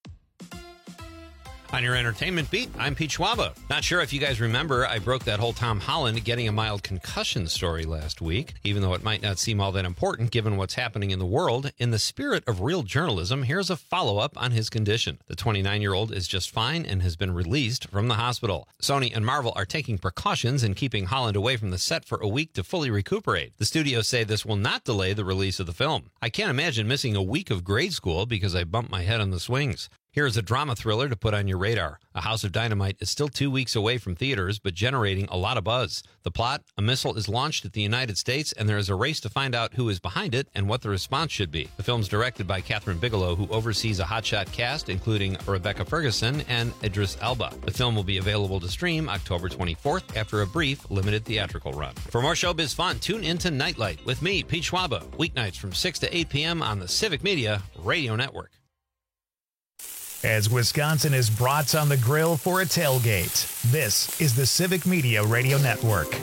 On your entertainment beat, I'm Pete Schwaba. Not sure if you guys remember, I broke that whole Tom Holland getting a mild concussion story last week. Even though it might not seem all that important given what's happening in the world, in the spirit of real journalism, here's a follow-up on his condition. The 29-year-old is just fine and has been released from the hospital. Sony and Marvel are taking precautions and keeping Holland away from the set for a week to fully recuperate. The studios say this will not delay the release of the film. I can't imagine missing a week of grade school because I bumped my head on the swings. Here's a drama thriller to put on your radar. A House of Dynamite is still 2 weeks away from theaters, but generating a lot of buzz. The plot, a missile is launched at the United States, and there is a race to find out who is behind it and what the response should be. The film's directed by Catherine Bigelow, who oversees a hotshot cast, including Rebecca Ferguson and Idris Elba. The film will be available to stream October 24th after a brief, limited theatrical run. For more showbiz fun, tune into Nightlight with me, Pete Schwaba, weeknights from 6 to 8 p.m. on the Civic Media Radio Network. As Wisconsin is brats on the grill for a tailgate, this is the Civic Media Radio Network.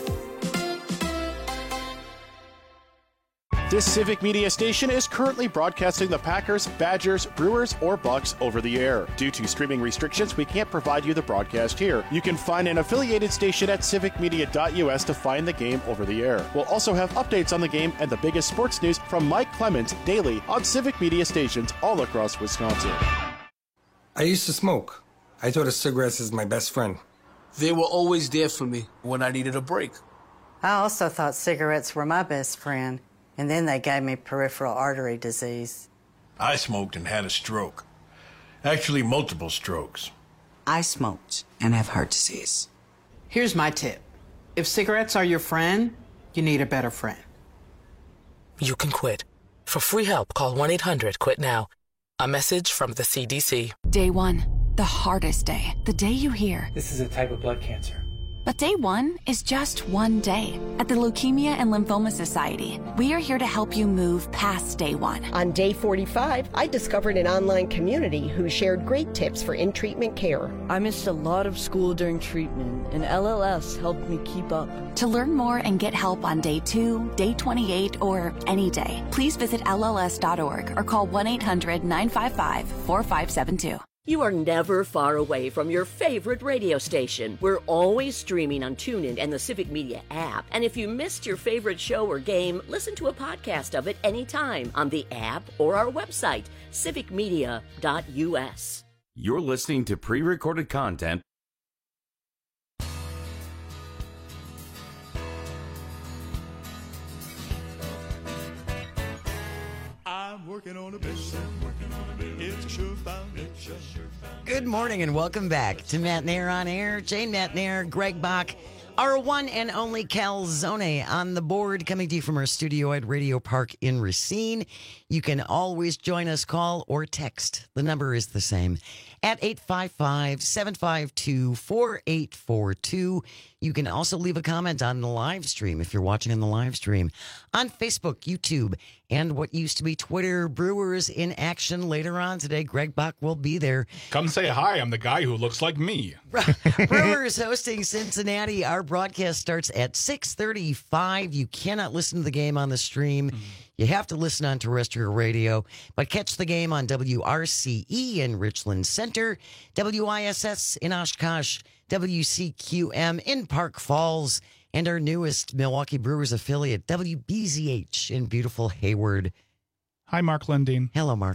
This Civic Media station is currently broadcasting the Packers, Badgers, Brewers, or Bucks over the air. Due to streaming restrictions, we can't provide you the broadcast here. You can find an affiliated station at civicmedia.us to find the game over the air. We'll also have updates on the game and the biggest sports news from Mike Clemens daily on Civic Media stations all across Wisconsin. I used to smoke. I thought of cigarettes as my best friend. They were always there for me when I needed a break. I also thought cigarettes were my best friend, and then they gave me peripheral artery disease. I smoked and had a stroke. Actually, multiple strokes. I smoked and have heart disease. Here's my tip. If cigarettes are your friend, you need a better friend. You can quit. For free help, call 1-800-QUIT-NOW. A message from the CDC. Day 1, the hardest day. The day you hear, "This is a type of blood cancer." But day 1 is just one day. At the Leukemia and Lymphoma Society, we are here to help you move past day 1. On day 45, I discovered an online community who shared great tips for in-treatment care. I missed a lot of school during treatment, and LLS helped me keep up. To learn more and get help on day 2, day 28, or any day, please visit LLS.org or call 1-800-955-4572. You are never far away from your favorite radio station. We're always streaming on TuneIn and the Civic Media app. And if you missed your favorite show or game, listen to a podcast of it anytime on the app or our website, civicmedia.us. You're listening to pre-recorded content. I'm working on a mission. It's a sure-foundation. Good morning and welcome back to Matt Nair on Air. Jane Matt Nair, Greg Bach, our one and only Calzone on the board, coming to you from our studio at Radio Park in Racine. You can always join us, call or text. The number is the same at 855-752-4842. You can also leave a comment on the live stream if you're watching on the live stream on Facebook, YouTube, and what used to be Twitter. Brewers in action later on today. Greg Bach will be there. Come say hi. I'm the guy who looks like me. Brewers hosting Cincinnati. Our broadcast starts at 6:35. You cannot listen to the game on the stream. You have to listen on terrestrial radio, but catch the game on WRCE in Richland Center, WISS in Oshkosh, WCQM in Park Falls, and our newest Milwaukee Brewers affiliate, WBZH in beautiful Hayward. Hi, Mark Lundeen. Hello, Mark.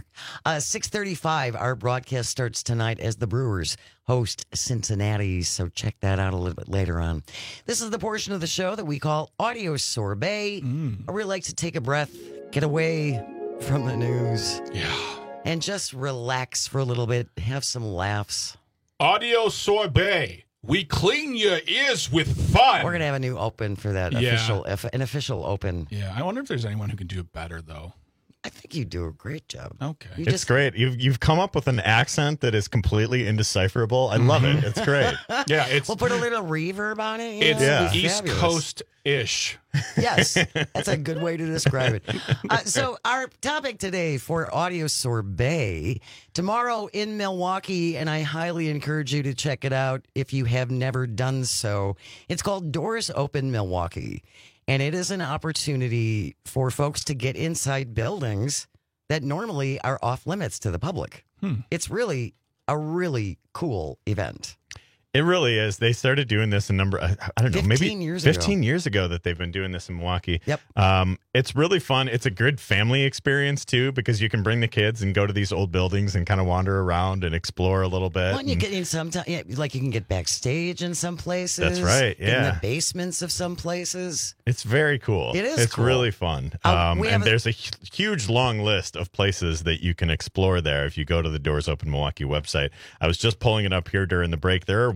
6:35, our broadcast starts tonight as the Brewers host Cincinnati, so check that out a little bit later on. This is the portion of the show that we call Audio Sorbet, where we like to take a breath, get away from the news. Yeah. And just relax for a little bit, have some laughs. Audio Sorbet. We clean your ears with fun. We're going to have a new open for that, an official open. Yeah, I wonder if there's anyone who can do it better, though. I think you do a great job. Okay. It's great. You've come up with an accent that is completely indecipherable. I love it. It's great. Yeah, we'll put a little reverb on it. It's East Coast-ish. Yes, that's a good way to describe it. So our topic today for Audio Sorbet, tomorrow in Milwaukee, and I highly encourage you to check it out if you have never done so. It's called Doors Open Milwaukee. And it is an opportunity for folks to get inside buildings that normally are off limits to the public. It's really a really cool event. It really is. They started doing this maybe 15 years ago that they've been doing this in Milwaukee. Yep. It's really fun. It's a good family experience too, because you can bring the kids and go to these old buildings and kind of wander around and explore a little bit. Well, and you get in like you can get backstage in some places. That's right. Yeah. In the basements of some places. It's very cool. It is. It's cool. really fun. And there's a huge long list of places that you can explore there if you go to the Doors Open Milwaukee website. I was just pulling it up here during the break. There are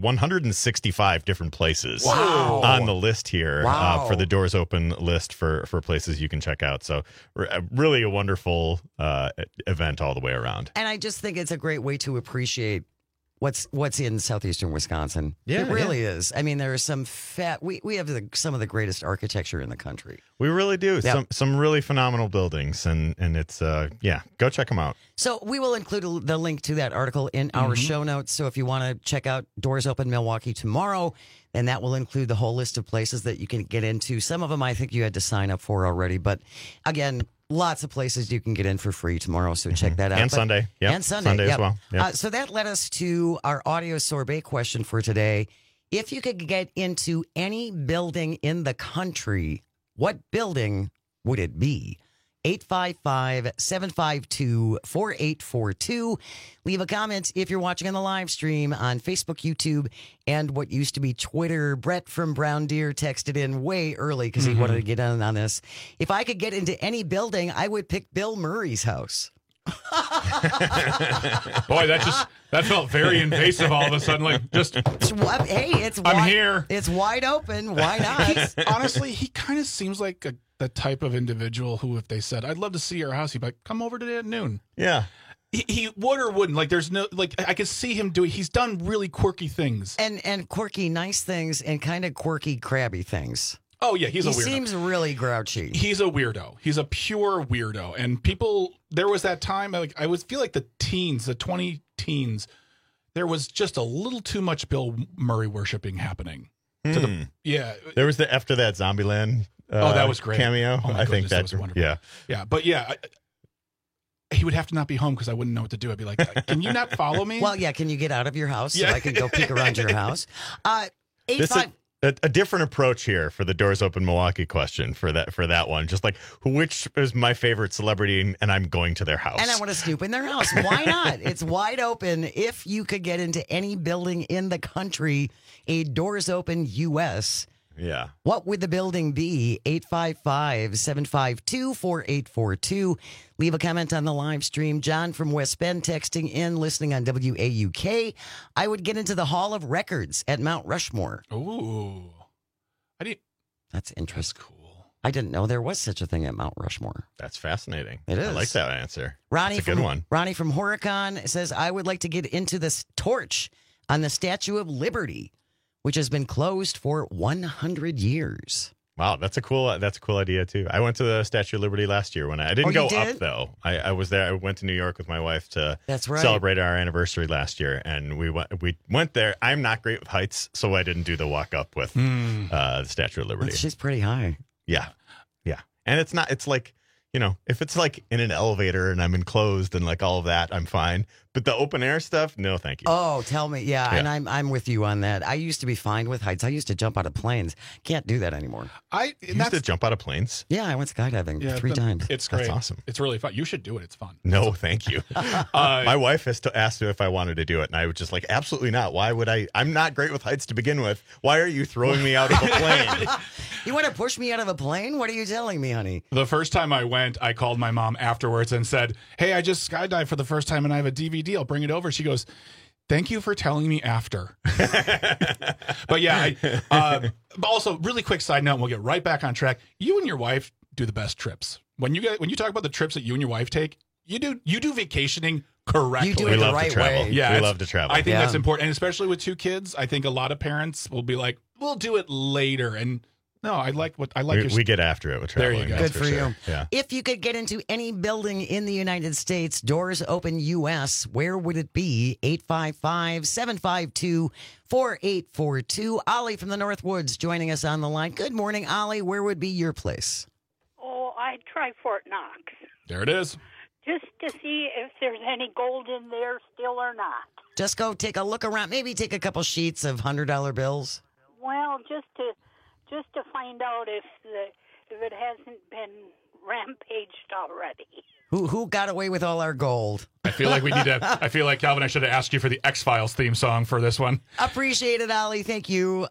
165 different places on the list here for the Doors Open list for places you can check out. So really a wonderful event all the way around. And I just think it's a great way to appreciate what's in southeastern Wisconsin. Yeah, it really is. I mean, there are some we have some of the greatest architecture in the country. We really do. Yep. Some really phenomenal buildings, and it's go check them out. So we will include the link to that article in our show notes. So if you want to check out Doors Open Milwaukee tomorrow, then that will include the whole list of places that you can get into. Some of them I think you had to sign up for already, but again, lots of places you can get in for free tomorrow, so check that out. And Sunday. Yep. And Sunday. Sunday as well. Yep. So that led us to our Audio Sorbet question for today. If you could get into any building in the country, what building would it be? 855-752-4842. Leave a comment if you're watching on the live stream on Facebook, YouTube, and what used to be Twitter. Brett from Brown Deer texted in way early because he wanted to get in on this. If I could get into any building, I would pick Bill Murray's house. Boy, that felt very invasive all of a sudden. Like, just hey, I'm here. It's wide open. Why not? Honestly, he kind of seems like a the type of individual who, if they said, I'd love to see your house, he'd be like, come over today at noon. Yeah. He would or wouldn't. Like, there's no, like, I could see him doing, he's done really quirky things. And quirky, nice things and kind of quirky, crabby things. Oh, yeah, he's a weirdo. He seems really grouchy. He's a weirdo. He's a pure weirdo. And people, there was that time, like, I feel like the 20 teens, there was just a little too much Bill Murray worshiping happening. There was after that Zombieland that was great. Cameo. Oh my I goodness, think that was wonderful. Yeah. But yeah, he would have to not be home because I wouldn't know what to do. I'd be like, can you not follow me? Well, yeah, can you get out of your house so I can go peek around your house? A different approach here for the Doors Open Milwaukee question for that one. Just like, which is my favorite celebrity, and I'm going to their house. And I want to snoop in their house. Why not? It's wide open. If you could get into any building in the country, a Doors Open U.S., yeah. What would the building be? 855-752-4842. Leave a comment on the live stream. John from West Bend texting in, listening on WAUK. I would get into the Hall of Records at Mount Rushmore. Ooh. That's interesting. That's cool. I didn't know there was such a thing at Mount Rushmore. That's fascinating. It is. I like that answer. Ronnie That's a good one. Ronnie from Horicon says, I would like to get into this torch on the Statue of Liberty, which has been closed for 100 years. Wow, that's a cool idea too. I went to the Statue of Liberty last year when I didn't go up though. I was there. I went to New York with my wife to celebrate our anniversary last year, and we went there. I'm not great with heights, so I didn't do the walk up with the Statue of Liberty. She's pretty high. Yeah, and it's not. It's like, if it's like in an elevator and I'm enclosed and like all of that, I'm fine. But the open air stuff, no, thank you. Oh, tell me. Yeah, and I'm with you on that. I used to be fine with heights. I used to jump out of planes. Can't do that anymore. You used to jump out of planes? Yeah, I went skydiving 3 times. It's great. That's awesome. It's really fun. You should do it. It's fun. No, thank you. My wife has asked me if I wanted to do it, and I was just like, absolutely not. Why would I? I'm not great with heights to begin with. Why are you throwing me out of a plane? You want to push me out of a plane? What are you telling me, honey? The first time I went, I called my mom afterwards and said, hey, I just skydived for the first time and I have a DVD. I'll bring it over. She goes, thank you for telling me after. But yeah, also really quick side note, and we'll get right back on track. You and your wife do the best trips. When you talk about the trips that you and your wife take, you do vacationing correctly. You do it the right way. Yeah, we love to travel. I think that's important. And especially with 2 kids, I think a lot of parents will be like, we'll do it later. And no, I like. We get after it with traveling. There you go. Good for you. Yeah. If you could get into any building in the United States, Doors Open U.S., where would it be? 855-752-4842. Ollie from the Northwoods joining us on the line. Good morning, Ollie. Where would be your place? Oh, I'd try Fort Knox. There it is. Just to see if there's any gold in there still or not. Just go take a look around. Maybe take a couple sheets of $100 bills. Well, just to find out if it hasn't been rampaged already. Who got away with all our gold? I feel like I feel like, Calvin, I should have asked you for the X-Files theme song for this one. Appreciate it, Ollie. Thank you.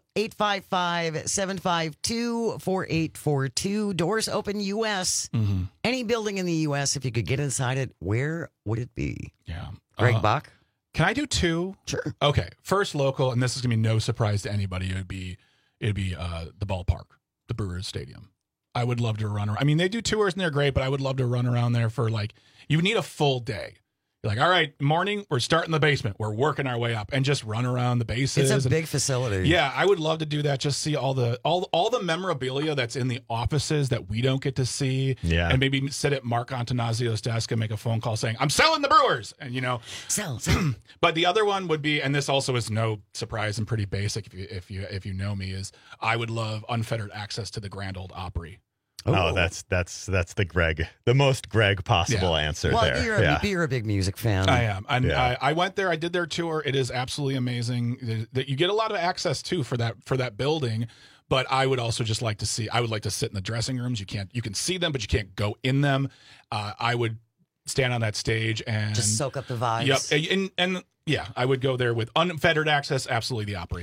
855-752-4842. Doors Open U.S. Mm-hmm. Any building in the U.S., if you could get inside it, where would it be? Yeah. Greg Bach? Can I do 2? Sure. Okay. First local, and this is going to be no surprise to anybody. It'd be the ballpark, the Brewers Stadium. I would love to run around. I mean, they do tours and they're great, but I would love to run around there for you need a full day. You're like, all right, morning, we're starting the basement. We're working our way up and just run around the bases. It's a big facility. Yeah, I would love to do that. Just see all the memorabilia that's in the offices that we don't get to see. Yeah. And maybe sit at Mark Antonazio's desk and make a phone call saying, I'm selling the Brewers. And, Sell. But the other one would be, and this also is no surprise and pretty basic if you know me, is I would love unfettered access to the Grand Ole Opry. Oh, that's the most Greg possible answer there. You're a big music fan. I am. And I went there. I did their tour. It is absolutely amazing. That you get a lot of access too for that building. But I would also just like to sit in the dressing rooms. You can see them, but you can't go in them. I would stand on that stage and just soak up the vibes. Yep. And I would go there with unfettered access. Absolutely, the Opry.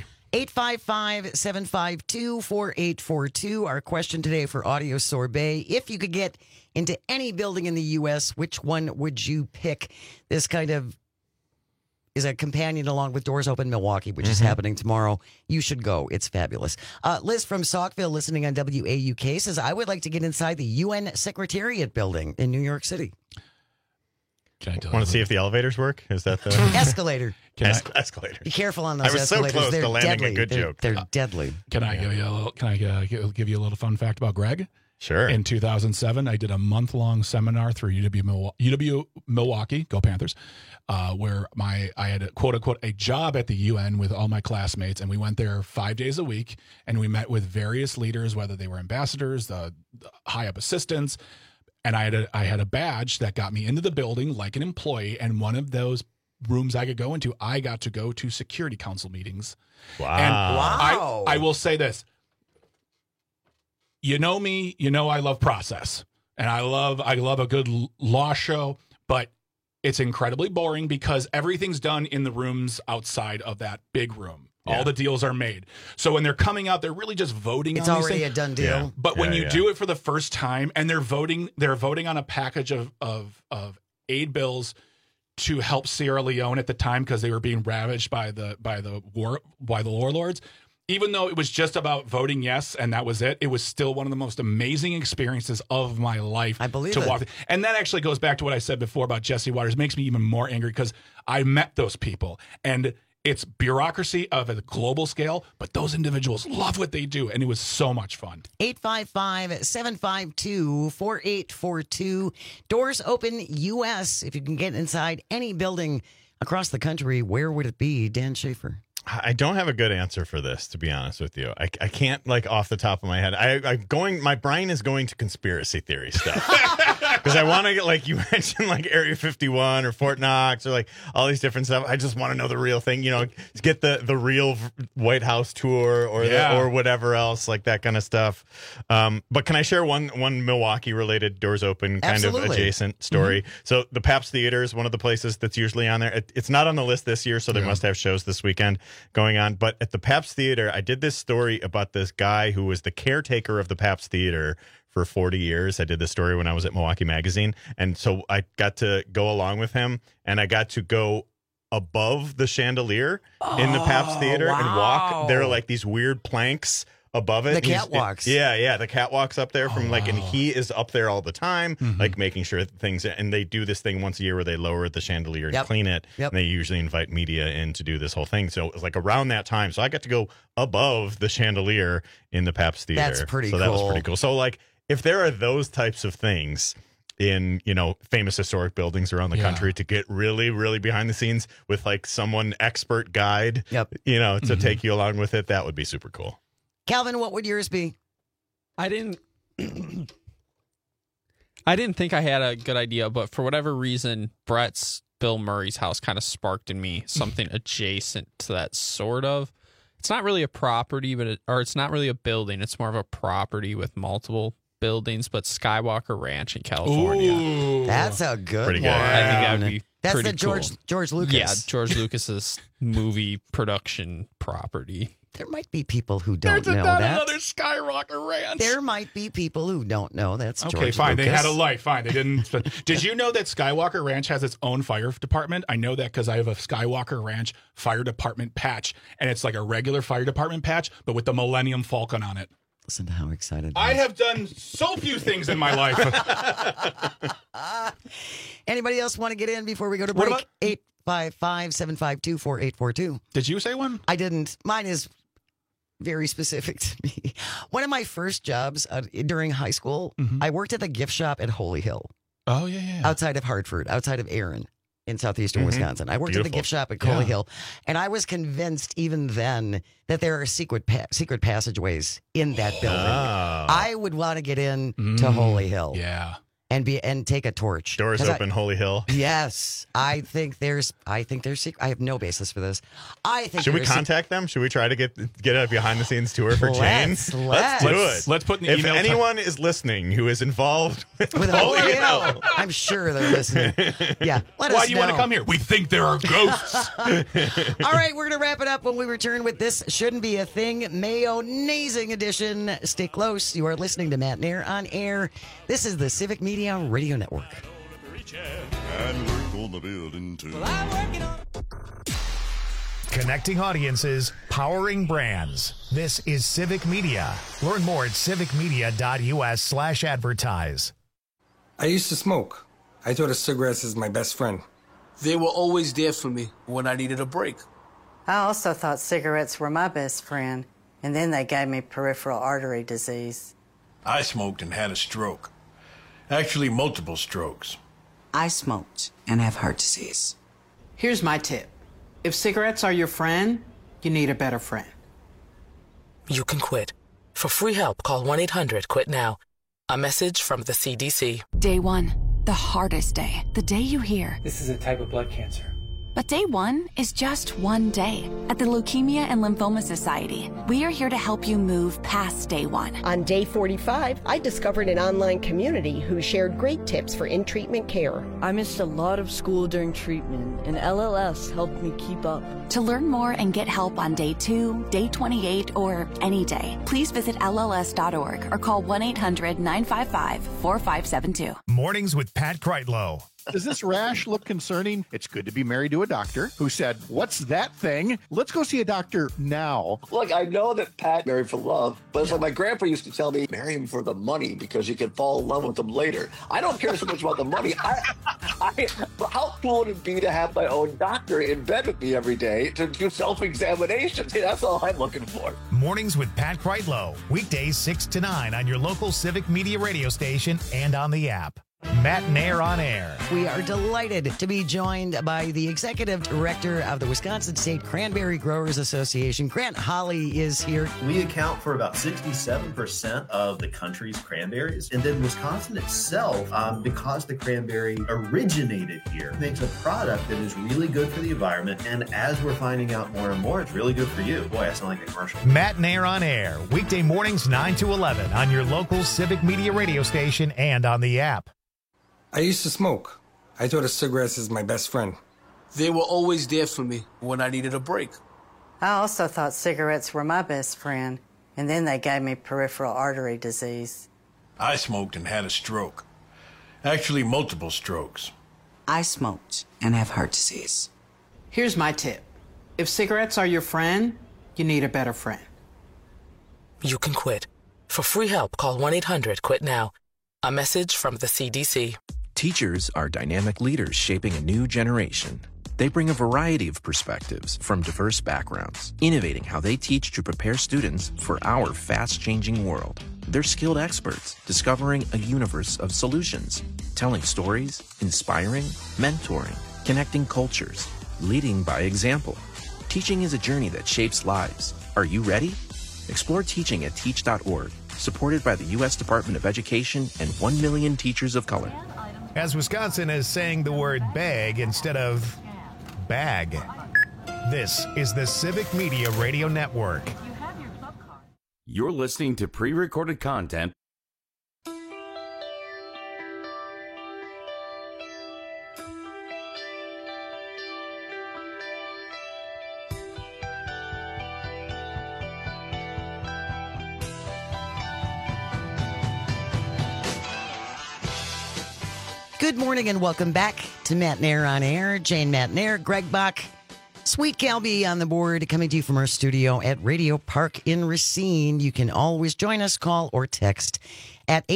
855-752-4842. Our question today for Audio Sorbet. If you could get into any building in the U.S., which one would you pick? This kind of is a companion along with Doors Open Milwaukee, which is happening tomorrow. You should go. It's fabulous. Liz from Saukville, listening on WAUK, says, I would like to get inside the UN Secretariat building in New York City. Can I tell Want to see if the elevators work? Is that the escalator? Escalator. Be careful on those I was escalators. so close They're to landing deadly. a good joke. They're deadly. Can I give you a little fun fact about Greg? Sure. In 2007, I did a month-long seminar through UW Milwaukee, go Panthers, where I had a quote-unquote a job at the UN with all my classmates, and we went there 5 days a week, and we met with various leaders, whether they were ambassadors, the high-up assistants, and I had a badge that got me into the building like an employee, and one of those rooms I could go into, I got to go to Security Council meetings. Wow. And I will say this. You know me, you know I love process, and I love a good law show, but it's incredibly boring because everything's done in the rooms outside of that big room. All the deals are made. So when they're coming out, they're really just voting It's on these already things. a done deal. Yeah. But when you do it for the first time and they're voting on a package of aid bills to help Sierra Leone at the time because they were being ravaged by the warlords. Even though it was just about voting yes and that was it was still one of the most amazing experiences of my life. I believe to it. walk. And that actually goes back to what I said before about Jesse Waters. It makes me even more angry because I met those people, and it's bureaucracy of a global scale, but those individuals love what they do, and it was so much fun. 855-752-4842. Doors Open US. If you can get inside any building across the country, where would it be? Dan Schaefer. I don't have a good answer for this, to be honest with you. I can't, like, off the top of my head. My brain is going to conspiracy theory stuff. Because I want to get, like, you mentioned, like, Area 51 or Fort Knox or, like, all these different stuff. I just want to know the real thing, you know, get the real White House tour or or whatever else, like that kind of stuff. But can I share one Milwaukee-related Doors Open kind of adjacent story? So the Pabst Theater is one of the places that's usually on there. It's not on the list this year, so they must have shows this weekend going on. But at the Pabst Theater, I did this story about this guy who was the caretaker of the Pabst Theater for 40 years. I did this story when I was at Milwaukee Magazine. And so I got to go along with him, and I got to go above the chandelier in the Pabst Theater and walk. There are like these weird planks above it. The catwalks. The catwalks up there from and he is up there all the time, like making sure things, and they do this thing once a year where they lower the chandelier and clean it. And they usually invite media in to do this whole thing. So it was like around that time. So I got to go above the chandelier in the Pabst Theater. That's pretty cool. So that was pretty cool. So like if there are those types of things in, you know, famous historic buildings around the country to get really, really behind the scenes with like someone expert guide, you know, to take you along with it, that would be super cool. Calvin, what would yours be? I didn't think I had a good idea, but for whatever reason, Brett's Bill Murray's house kind of sparked in me something adjacent to that, sort of. It's not really a property, or it's not really a building. It's more of a property with multiple buildings, but Skywalker Ranch in California. Ooh, that's a good one. I think that would be That's pretty the George Lucas. Yeah, George Lucas's movie production property. There might be people who don't know not that. Another Skywalker Ranch. There might be people who don't know that's George Okay, fine. Lucas. They had a life. Fine. They didn't. Did you know that Skywalker Ranch has its own fire department? I know that because I have a Skywalker Ranch fire department patch, and it's like a regular fire department patch, but with the Millennium Falcon on it. Listen to how excited I have done so few things in my life. Anybody else want to get in before we go to break? 855-752-4842. Did you say one? I didn't. Mine is very specific to me. One of my first jobs during high school, I worked at the gift shop at Holy Hill. Oh, yeah. Outside of Hartford, outside of Erin in southeastern Wisconsin. I worked at the gift shop at Holy Hill, and I was convinced even then that there are secret passageways in that building. I would want to get in to Holy Hill. Yeah. And take a torch. Doors Open, Holy Hill. Yes, I think there's secret. I have no basis for this. Should we contact them? Should we try to get a behind the scenes tour for Jane? Let's do it. Let's put in the if email. anyone is listening who is involved with Holy Hill, I'm sure they're listening. Yeah. Let us Why do you want know. to come here? We think there are ghosts. All right, we're going to wrap it up when we return with This Shouldn't Be a Thing, Mayonnaising edition. Stay close. You are listening to Matt Nair on air. This is the Civic Media Radio Network. And work on the building too. Connecting audiences, powering brands. This is Civic Media. Learn more at civicmedia.us/advertise. I used to smoke. I thought of cigarettes as my best friend. They were always there for me when I needed a break. I also thought cigarettes were my best friend, and then they gave me peripheral artery disease. I smoked and had a stroke. Actually, multiple strokes. I smoked and have heart disease. Here's my tip. If cigarettes are your friend, you need a better friend. You can quit. For free help, call 1-800-QUIT-NOW. A message from the CDC. Day one, the hardest day. The day you hear. This is a type of blood cancer. But day one is just one day. At the Leukemia and Lymphoma Society, we are here to help you move past day one. On day 45, I discovered an online community who shared great tips for in-treatment care. I missed a lot of school during treatment, and LLS helped me keep up. To learn more and get help on day 2, day 28, or any day, please visit LLS.org or call 1-800-955-4572. Mornings with Pat Kreitlow. Does this rash look concerning? It's good to be married to a doctor who said, "What's that thing? Let's go see a doctor now." Look, I know that Pat married for love, but it's like my grandpa used to tell me, marry him for the money because you can fall in love with him later. I don't care so much about the money. How cool would it be to have my own doctor in bed with me every day to do self-examinations? That's all I'm looking for. Mornings with Pat Kreitlow. Weekdays 6 to 9 on your local Civic Media radio station and on the app. Matt Nair on Air. We are delighted to be joined by the executive director of the Wisconsin State Cranberry Growers Association. Grant Holly is here. We account for about 67% of the country's cranberries. And then Wisconsin itself, because the cranberry originated here, makes a product that is really good for the environment. And as we're finding out more and more, it's really good for you. Boy, I sound like a commercial. Matt Nair on Air. Weekday mornings 9 to 11 on your local Civic Media radio station and on the app. I used to smoke. I thought of cigarettes as my best friend. They were always there for me when I needed a break. I also thought cigarettes were my best friend, and then they gave me peripheral artery disease. I smoked and had a stroke. Actually, multiple strokes. I smoked and have heart disease. Here's my tip. If cigarettes are your friend, you need a better friend. You can quit. For free help, call 1-800-QUIT-NOW. A message from the CDC. Teachers are dynamic leaders shaping a new generation. They bring a variety of perspectives from diverse backgrounds, innovating how they teach to prepare students for our fast-changing world. They're skilled experts, discovering a universe of solutions, telling stories, inspiring, mentoring, connecting cultures, leading by example. Teaching is a journey that shapes lives. Are you ready? Explore teaching at teach.org, supported by the U.S. Department of Education and 1 million teachers of color. As Wisconsin is saying the word bag instead of bag. This is the Civic Media Radio Network. You're listening to pre-recorded content. Good morning and welcome back to Matt Nair on Air. Jane Matt Nair, Greg Bach, Sweet Calby on the board, coming to you from our studio at Radio Park in Racine. You can always join us, call or text at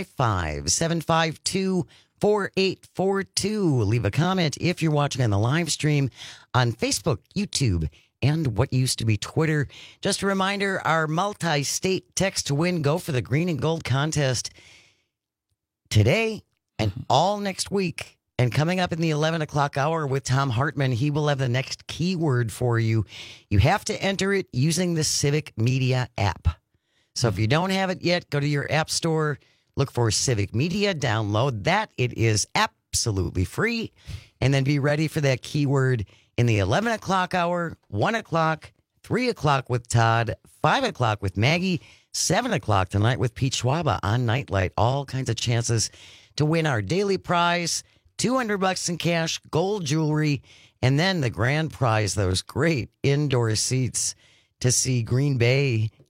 855-752-4842. Leave a comment if you're watching on the live stream on Facebook, YouTube, and what used to be Twitter. Just a reminder, our multi-state text to win, go for the green and gold contest today and all next week. And coming up in the 11 o'clock hour with Tom Hartman, he will have the next keyword for you. You have to enter it using the Civic Media app. So if you don't have it yet, go to your app store, look for Civic Media, download that. It is absolutely free. And then be ready for that keyword in the 11 o'clock hour, 1 o'clock, 3 o'clock with Todd, 5 o'clock with Maggie, 7 o'clock tonight with Pete Schwaba on Nightlight. All kinds of chances to win our daily prize, $200 in cash, gold jewelry, and then the grand prize, those great indoor seats to see Green Bay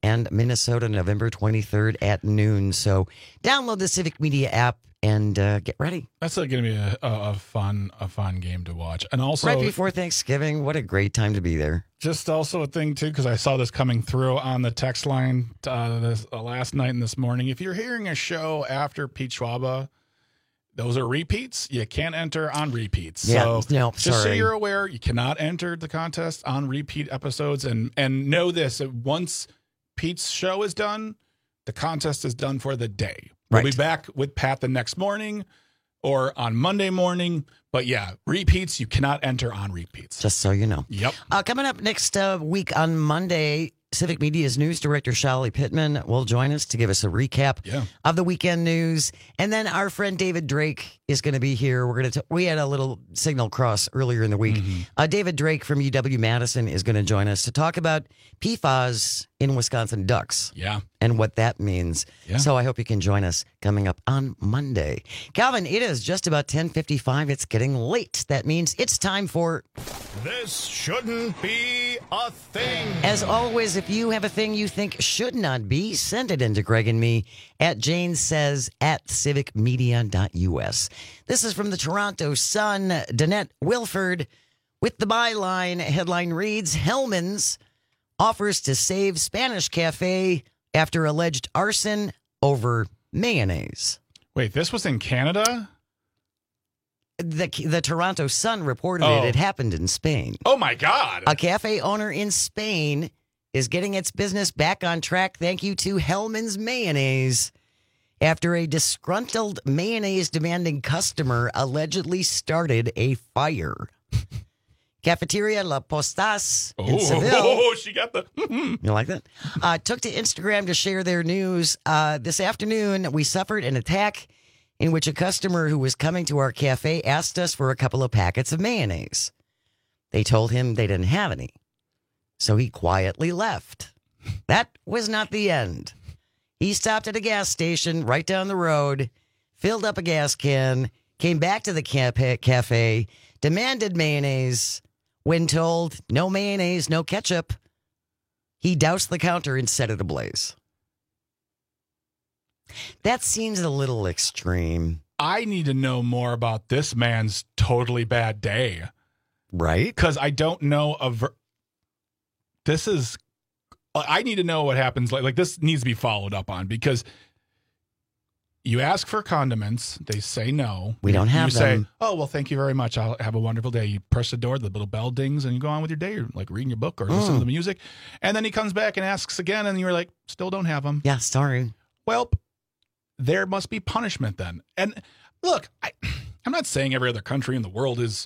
and Minnesota, November 23rd at noon. So download the Civic Media app and get ready. That's going to be a fun game to watch. And also right before Thanksgiving, what a great time to be there. Just also a thing, too, because I saw this coming through on the text line last night and this morning. If you're hearing a show after Pete Schwaba, those are repeats. You can't enter on repeats. Yeah, so just so you're aware, you cannot enter the contest on repeat episodes. And know this, once Pete's show is done, the contest is done for the day. We'll be back with Pat the next morning or on Monday morning. But yeah, repeats, you cannot enter on repeats. Just so you know. Yep. Coming up next week on Monday, Civic Media's news director, Shali Pittman, will join us to give us a recap of the weekend news. And then our friend David Drake is going to be here. We had a little signal cross earlier in the week. David Drake from UW-Madison is going to join us to talk about PFAS in Wisconsin ducks. Yeah. And what that means. Yeah. So I hope you can join us coming up on Monday. Calvin, it is just about 10:55. It's getting late. That means it's time for This Shouldn't Be a Thing. As always, if you have a thing you think should not be, send it in to Greg and me at janesays@civicmedia.us. This is from the Toronto Sun. Danette Wilford with the byline. Headline reads, Hellmann's offers to save Spanish cafe after alleged arson over mayonnaise. Wait, this was in Canada? The Toronto Sun reported it. It happened in Spain. Oh, my God. A cafe owner in Spain is getting its business back on track thank you to Hellmann's Mayonnaise after a disgruntled mayonnaise-demanding customer allegedly started a fire. Cafeteria La Postas in Seville. Oh, she got the... You like that? Took to Instagram to share their news. This afternoon, we suffered an attack in which a customer who was coming to our cafe asked us for a couple of packets of mayonnaise. They told him they didn't have any, so he quietly left. That was not the end. He stopped at a gas station right down the road, filled up a gas can, came back to the cafe, demanded mayonnaise. When told, no mayonnaise, no ketchup, he doused the counter and set it ablaze. That seems a little extreme. I need to know more about this man's totally bad day. Right? Because I don't know I need to know what happens. Like this needs to be followed up on because you ask for condiments. They say no. We don't have them. You say, oh, well, thank you very much. I'll have a wonderful day. You press the door, the little bell dings, and you go on with your day. You're like reading your book or listening to the music. And then he comes back and asks again, and you're like, still don't have them. Yeah, sorry. Well, there must be punishment then. And look, I'm not saying every other country in the world is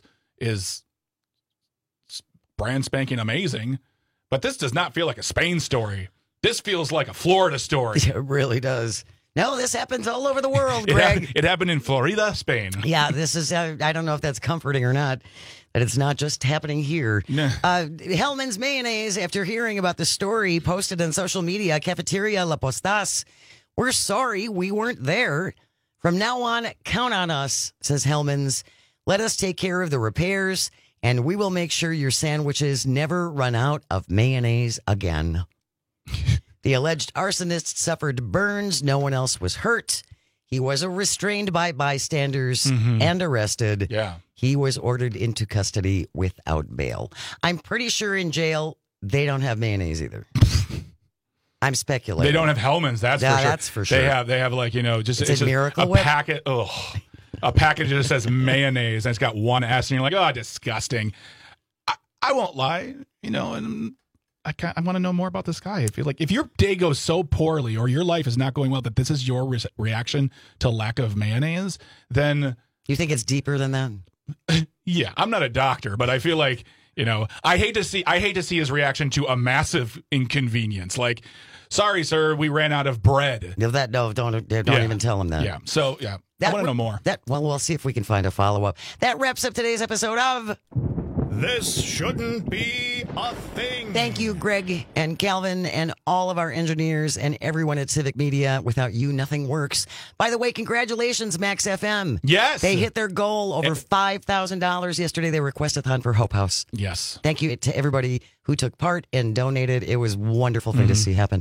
brand spanking amazing, but this does not feel like a Spain story. This feels like a Florida story. It really does. No, this happens all over the world, Greg. It happened in Florida, Spain. Yeah, this is, I don't know if that's comforting or not, that it's not just happening here. Nah. Hellmann's Mayonnaise, after hearing about the story, posted on social media, Cafeteria La Postas, we're sorry we weren't there. From now on, count on us, says Hellmann's. Let us take care of the repairs, and we will make sure your sandwiches never run out of mayonnaise again. The alleged arsonist suffered burns. No one else was hurt. He was restrained by bystanders and arrested. Yeah. He was ordered into custody without bail. I'm pretty sure in jail, they don't have mayonnaise either. I'm speculating. They don't have Hellmann's, that's for sure. That's for sure. They have like, it's a Miracle a Whip? packet. A package that just says mayonnaise and it's got one S and you're like, oh, disgusting. I won't lie, and I want to know more about this guy. I feel like if your day goes so poorly or your life is not going well that this is your reaction to lack of mayonnaise, then you think it's deeper than that? Yeah, I'm not a doctor, but I feel like, I hate to see his reaction to a massive inconvenience. Like, sorry, sir, we ran out of bread. Don't even tell him that. Yeah. So, yeah, I want to know more. Well, we'll see if we can find a follow-up. That wraps up today's episode of This Shouldn't Be a thing. Thank you, Greg and Calvin and all of our engineers and everyone at Civic Media. Without you, nothing works. By the way, congratulations, Max FM. Yes. They hit their goal over $5,000 yesterday. They requested a hunt for Hope House. Yes. Thank you to everybody who took part and donated. It was a wonderful thing to see happen.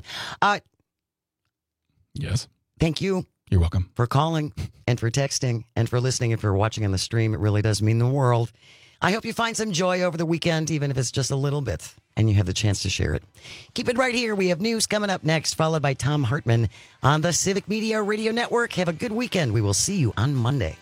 Yes. Thank you. You're welcome. For calling and for texting and for listening and for watching on the stream. It really does mean the world. I hope you find some joy over the weekend, even if it's just a little bit, and you have the chance to share it. Keep it right here. We have news coming up next, followed by Tom Hartman on the Civic Media Radio Network. Have a good weekend. We will see you on Monday.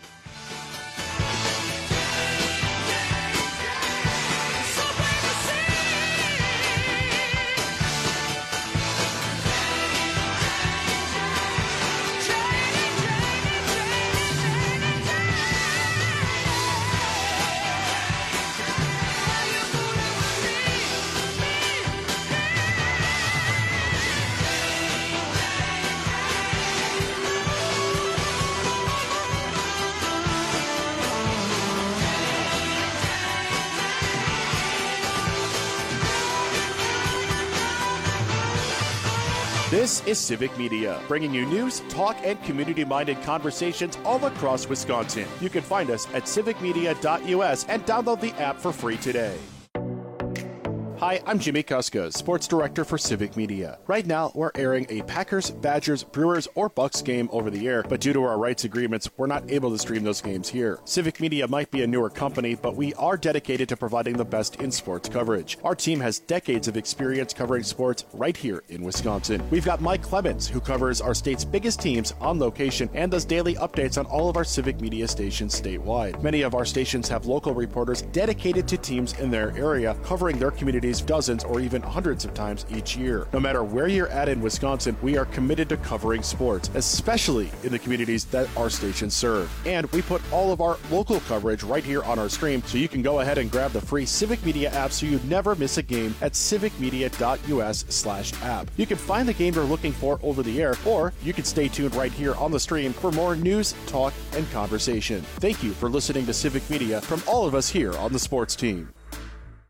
This is Civic Media, bringing you news, talk, and community-minded conversations all across Wisconsin. You can find us at civicmedia.us and download the app for free today. Hi, I'm Jimmy Kuska, Sports Director for Civic Media. Right now, we're airing a Packers, Badgers, Brewers, or Bucks game over the air, but due to our rights agreements, we're not able to stream those games here. Civic Media might be a newer company, but we are dedicated to providing the best in sports coverage. Our team has decades of experience covering sports right here in Wisconsin. We've got Mike Clemens, who covers our state's biggest teams on location and does daily updates on all of our Civic Media stations statewide. Many of our stations have local reporters dedicated to teams in their area, covering their communities dozens or even hundreds of times each year. No matter where you're at in Wisconsin, we are committed to covering sports, especially in the communities that our stations serve. And we put all of our local coverage right here on our stream, so you can go ahead and grab the free Civic Media app so you never miss a game at civicmedia.us/app. You can find the game you're looking for over the air, or you can stay tuned right here on the stream for more news, talk, and conversation. Thank you for listening to Civic Media from all of us here on the sports team.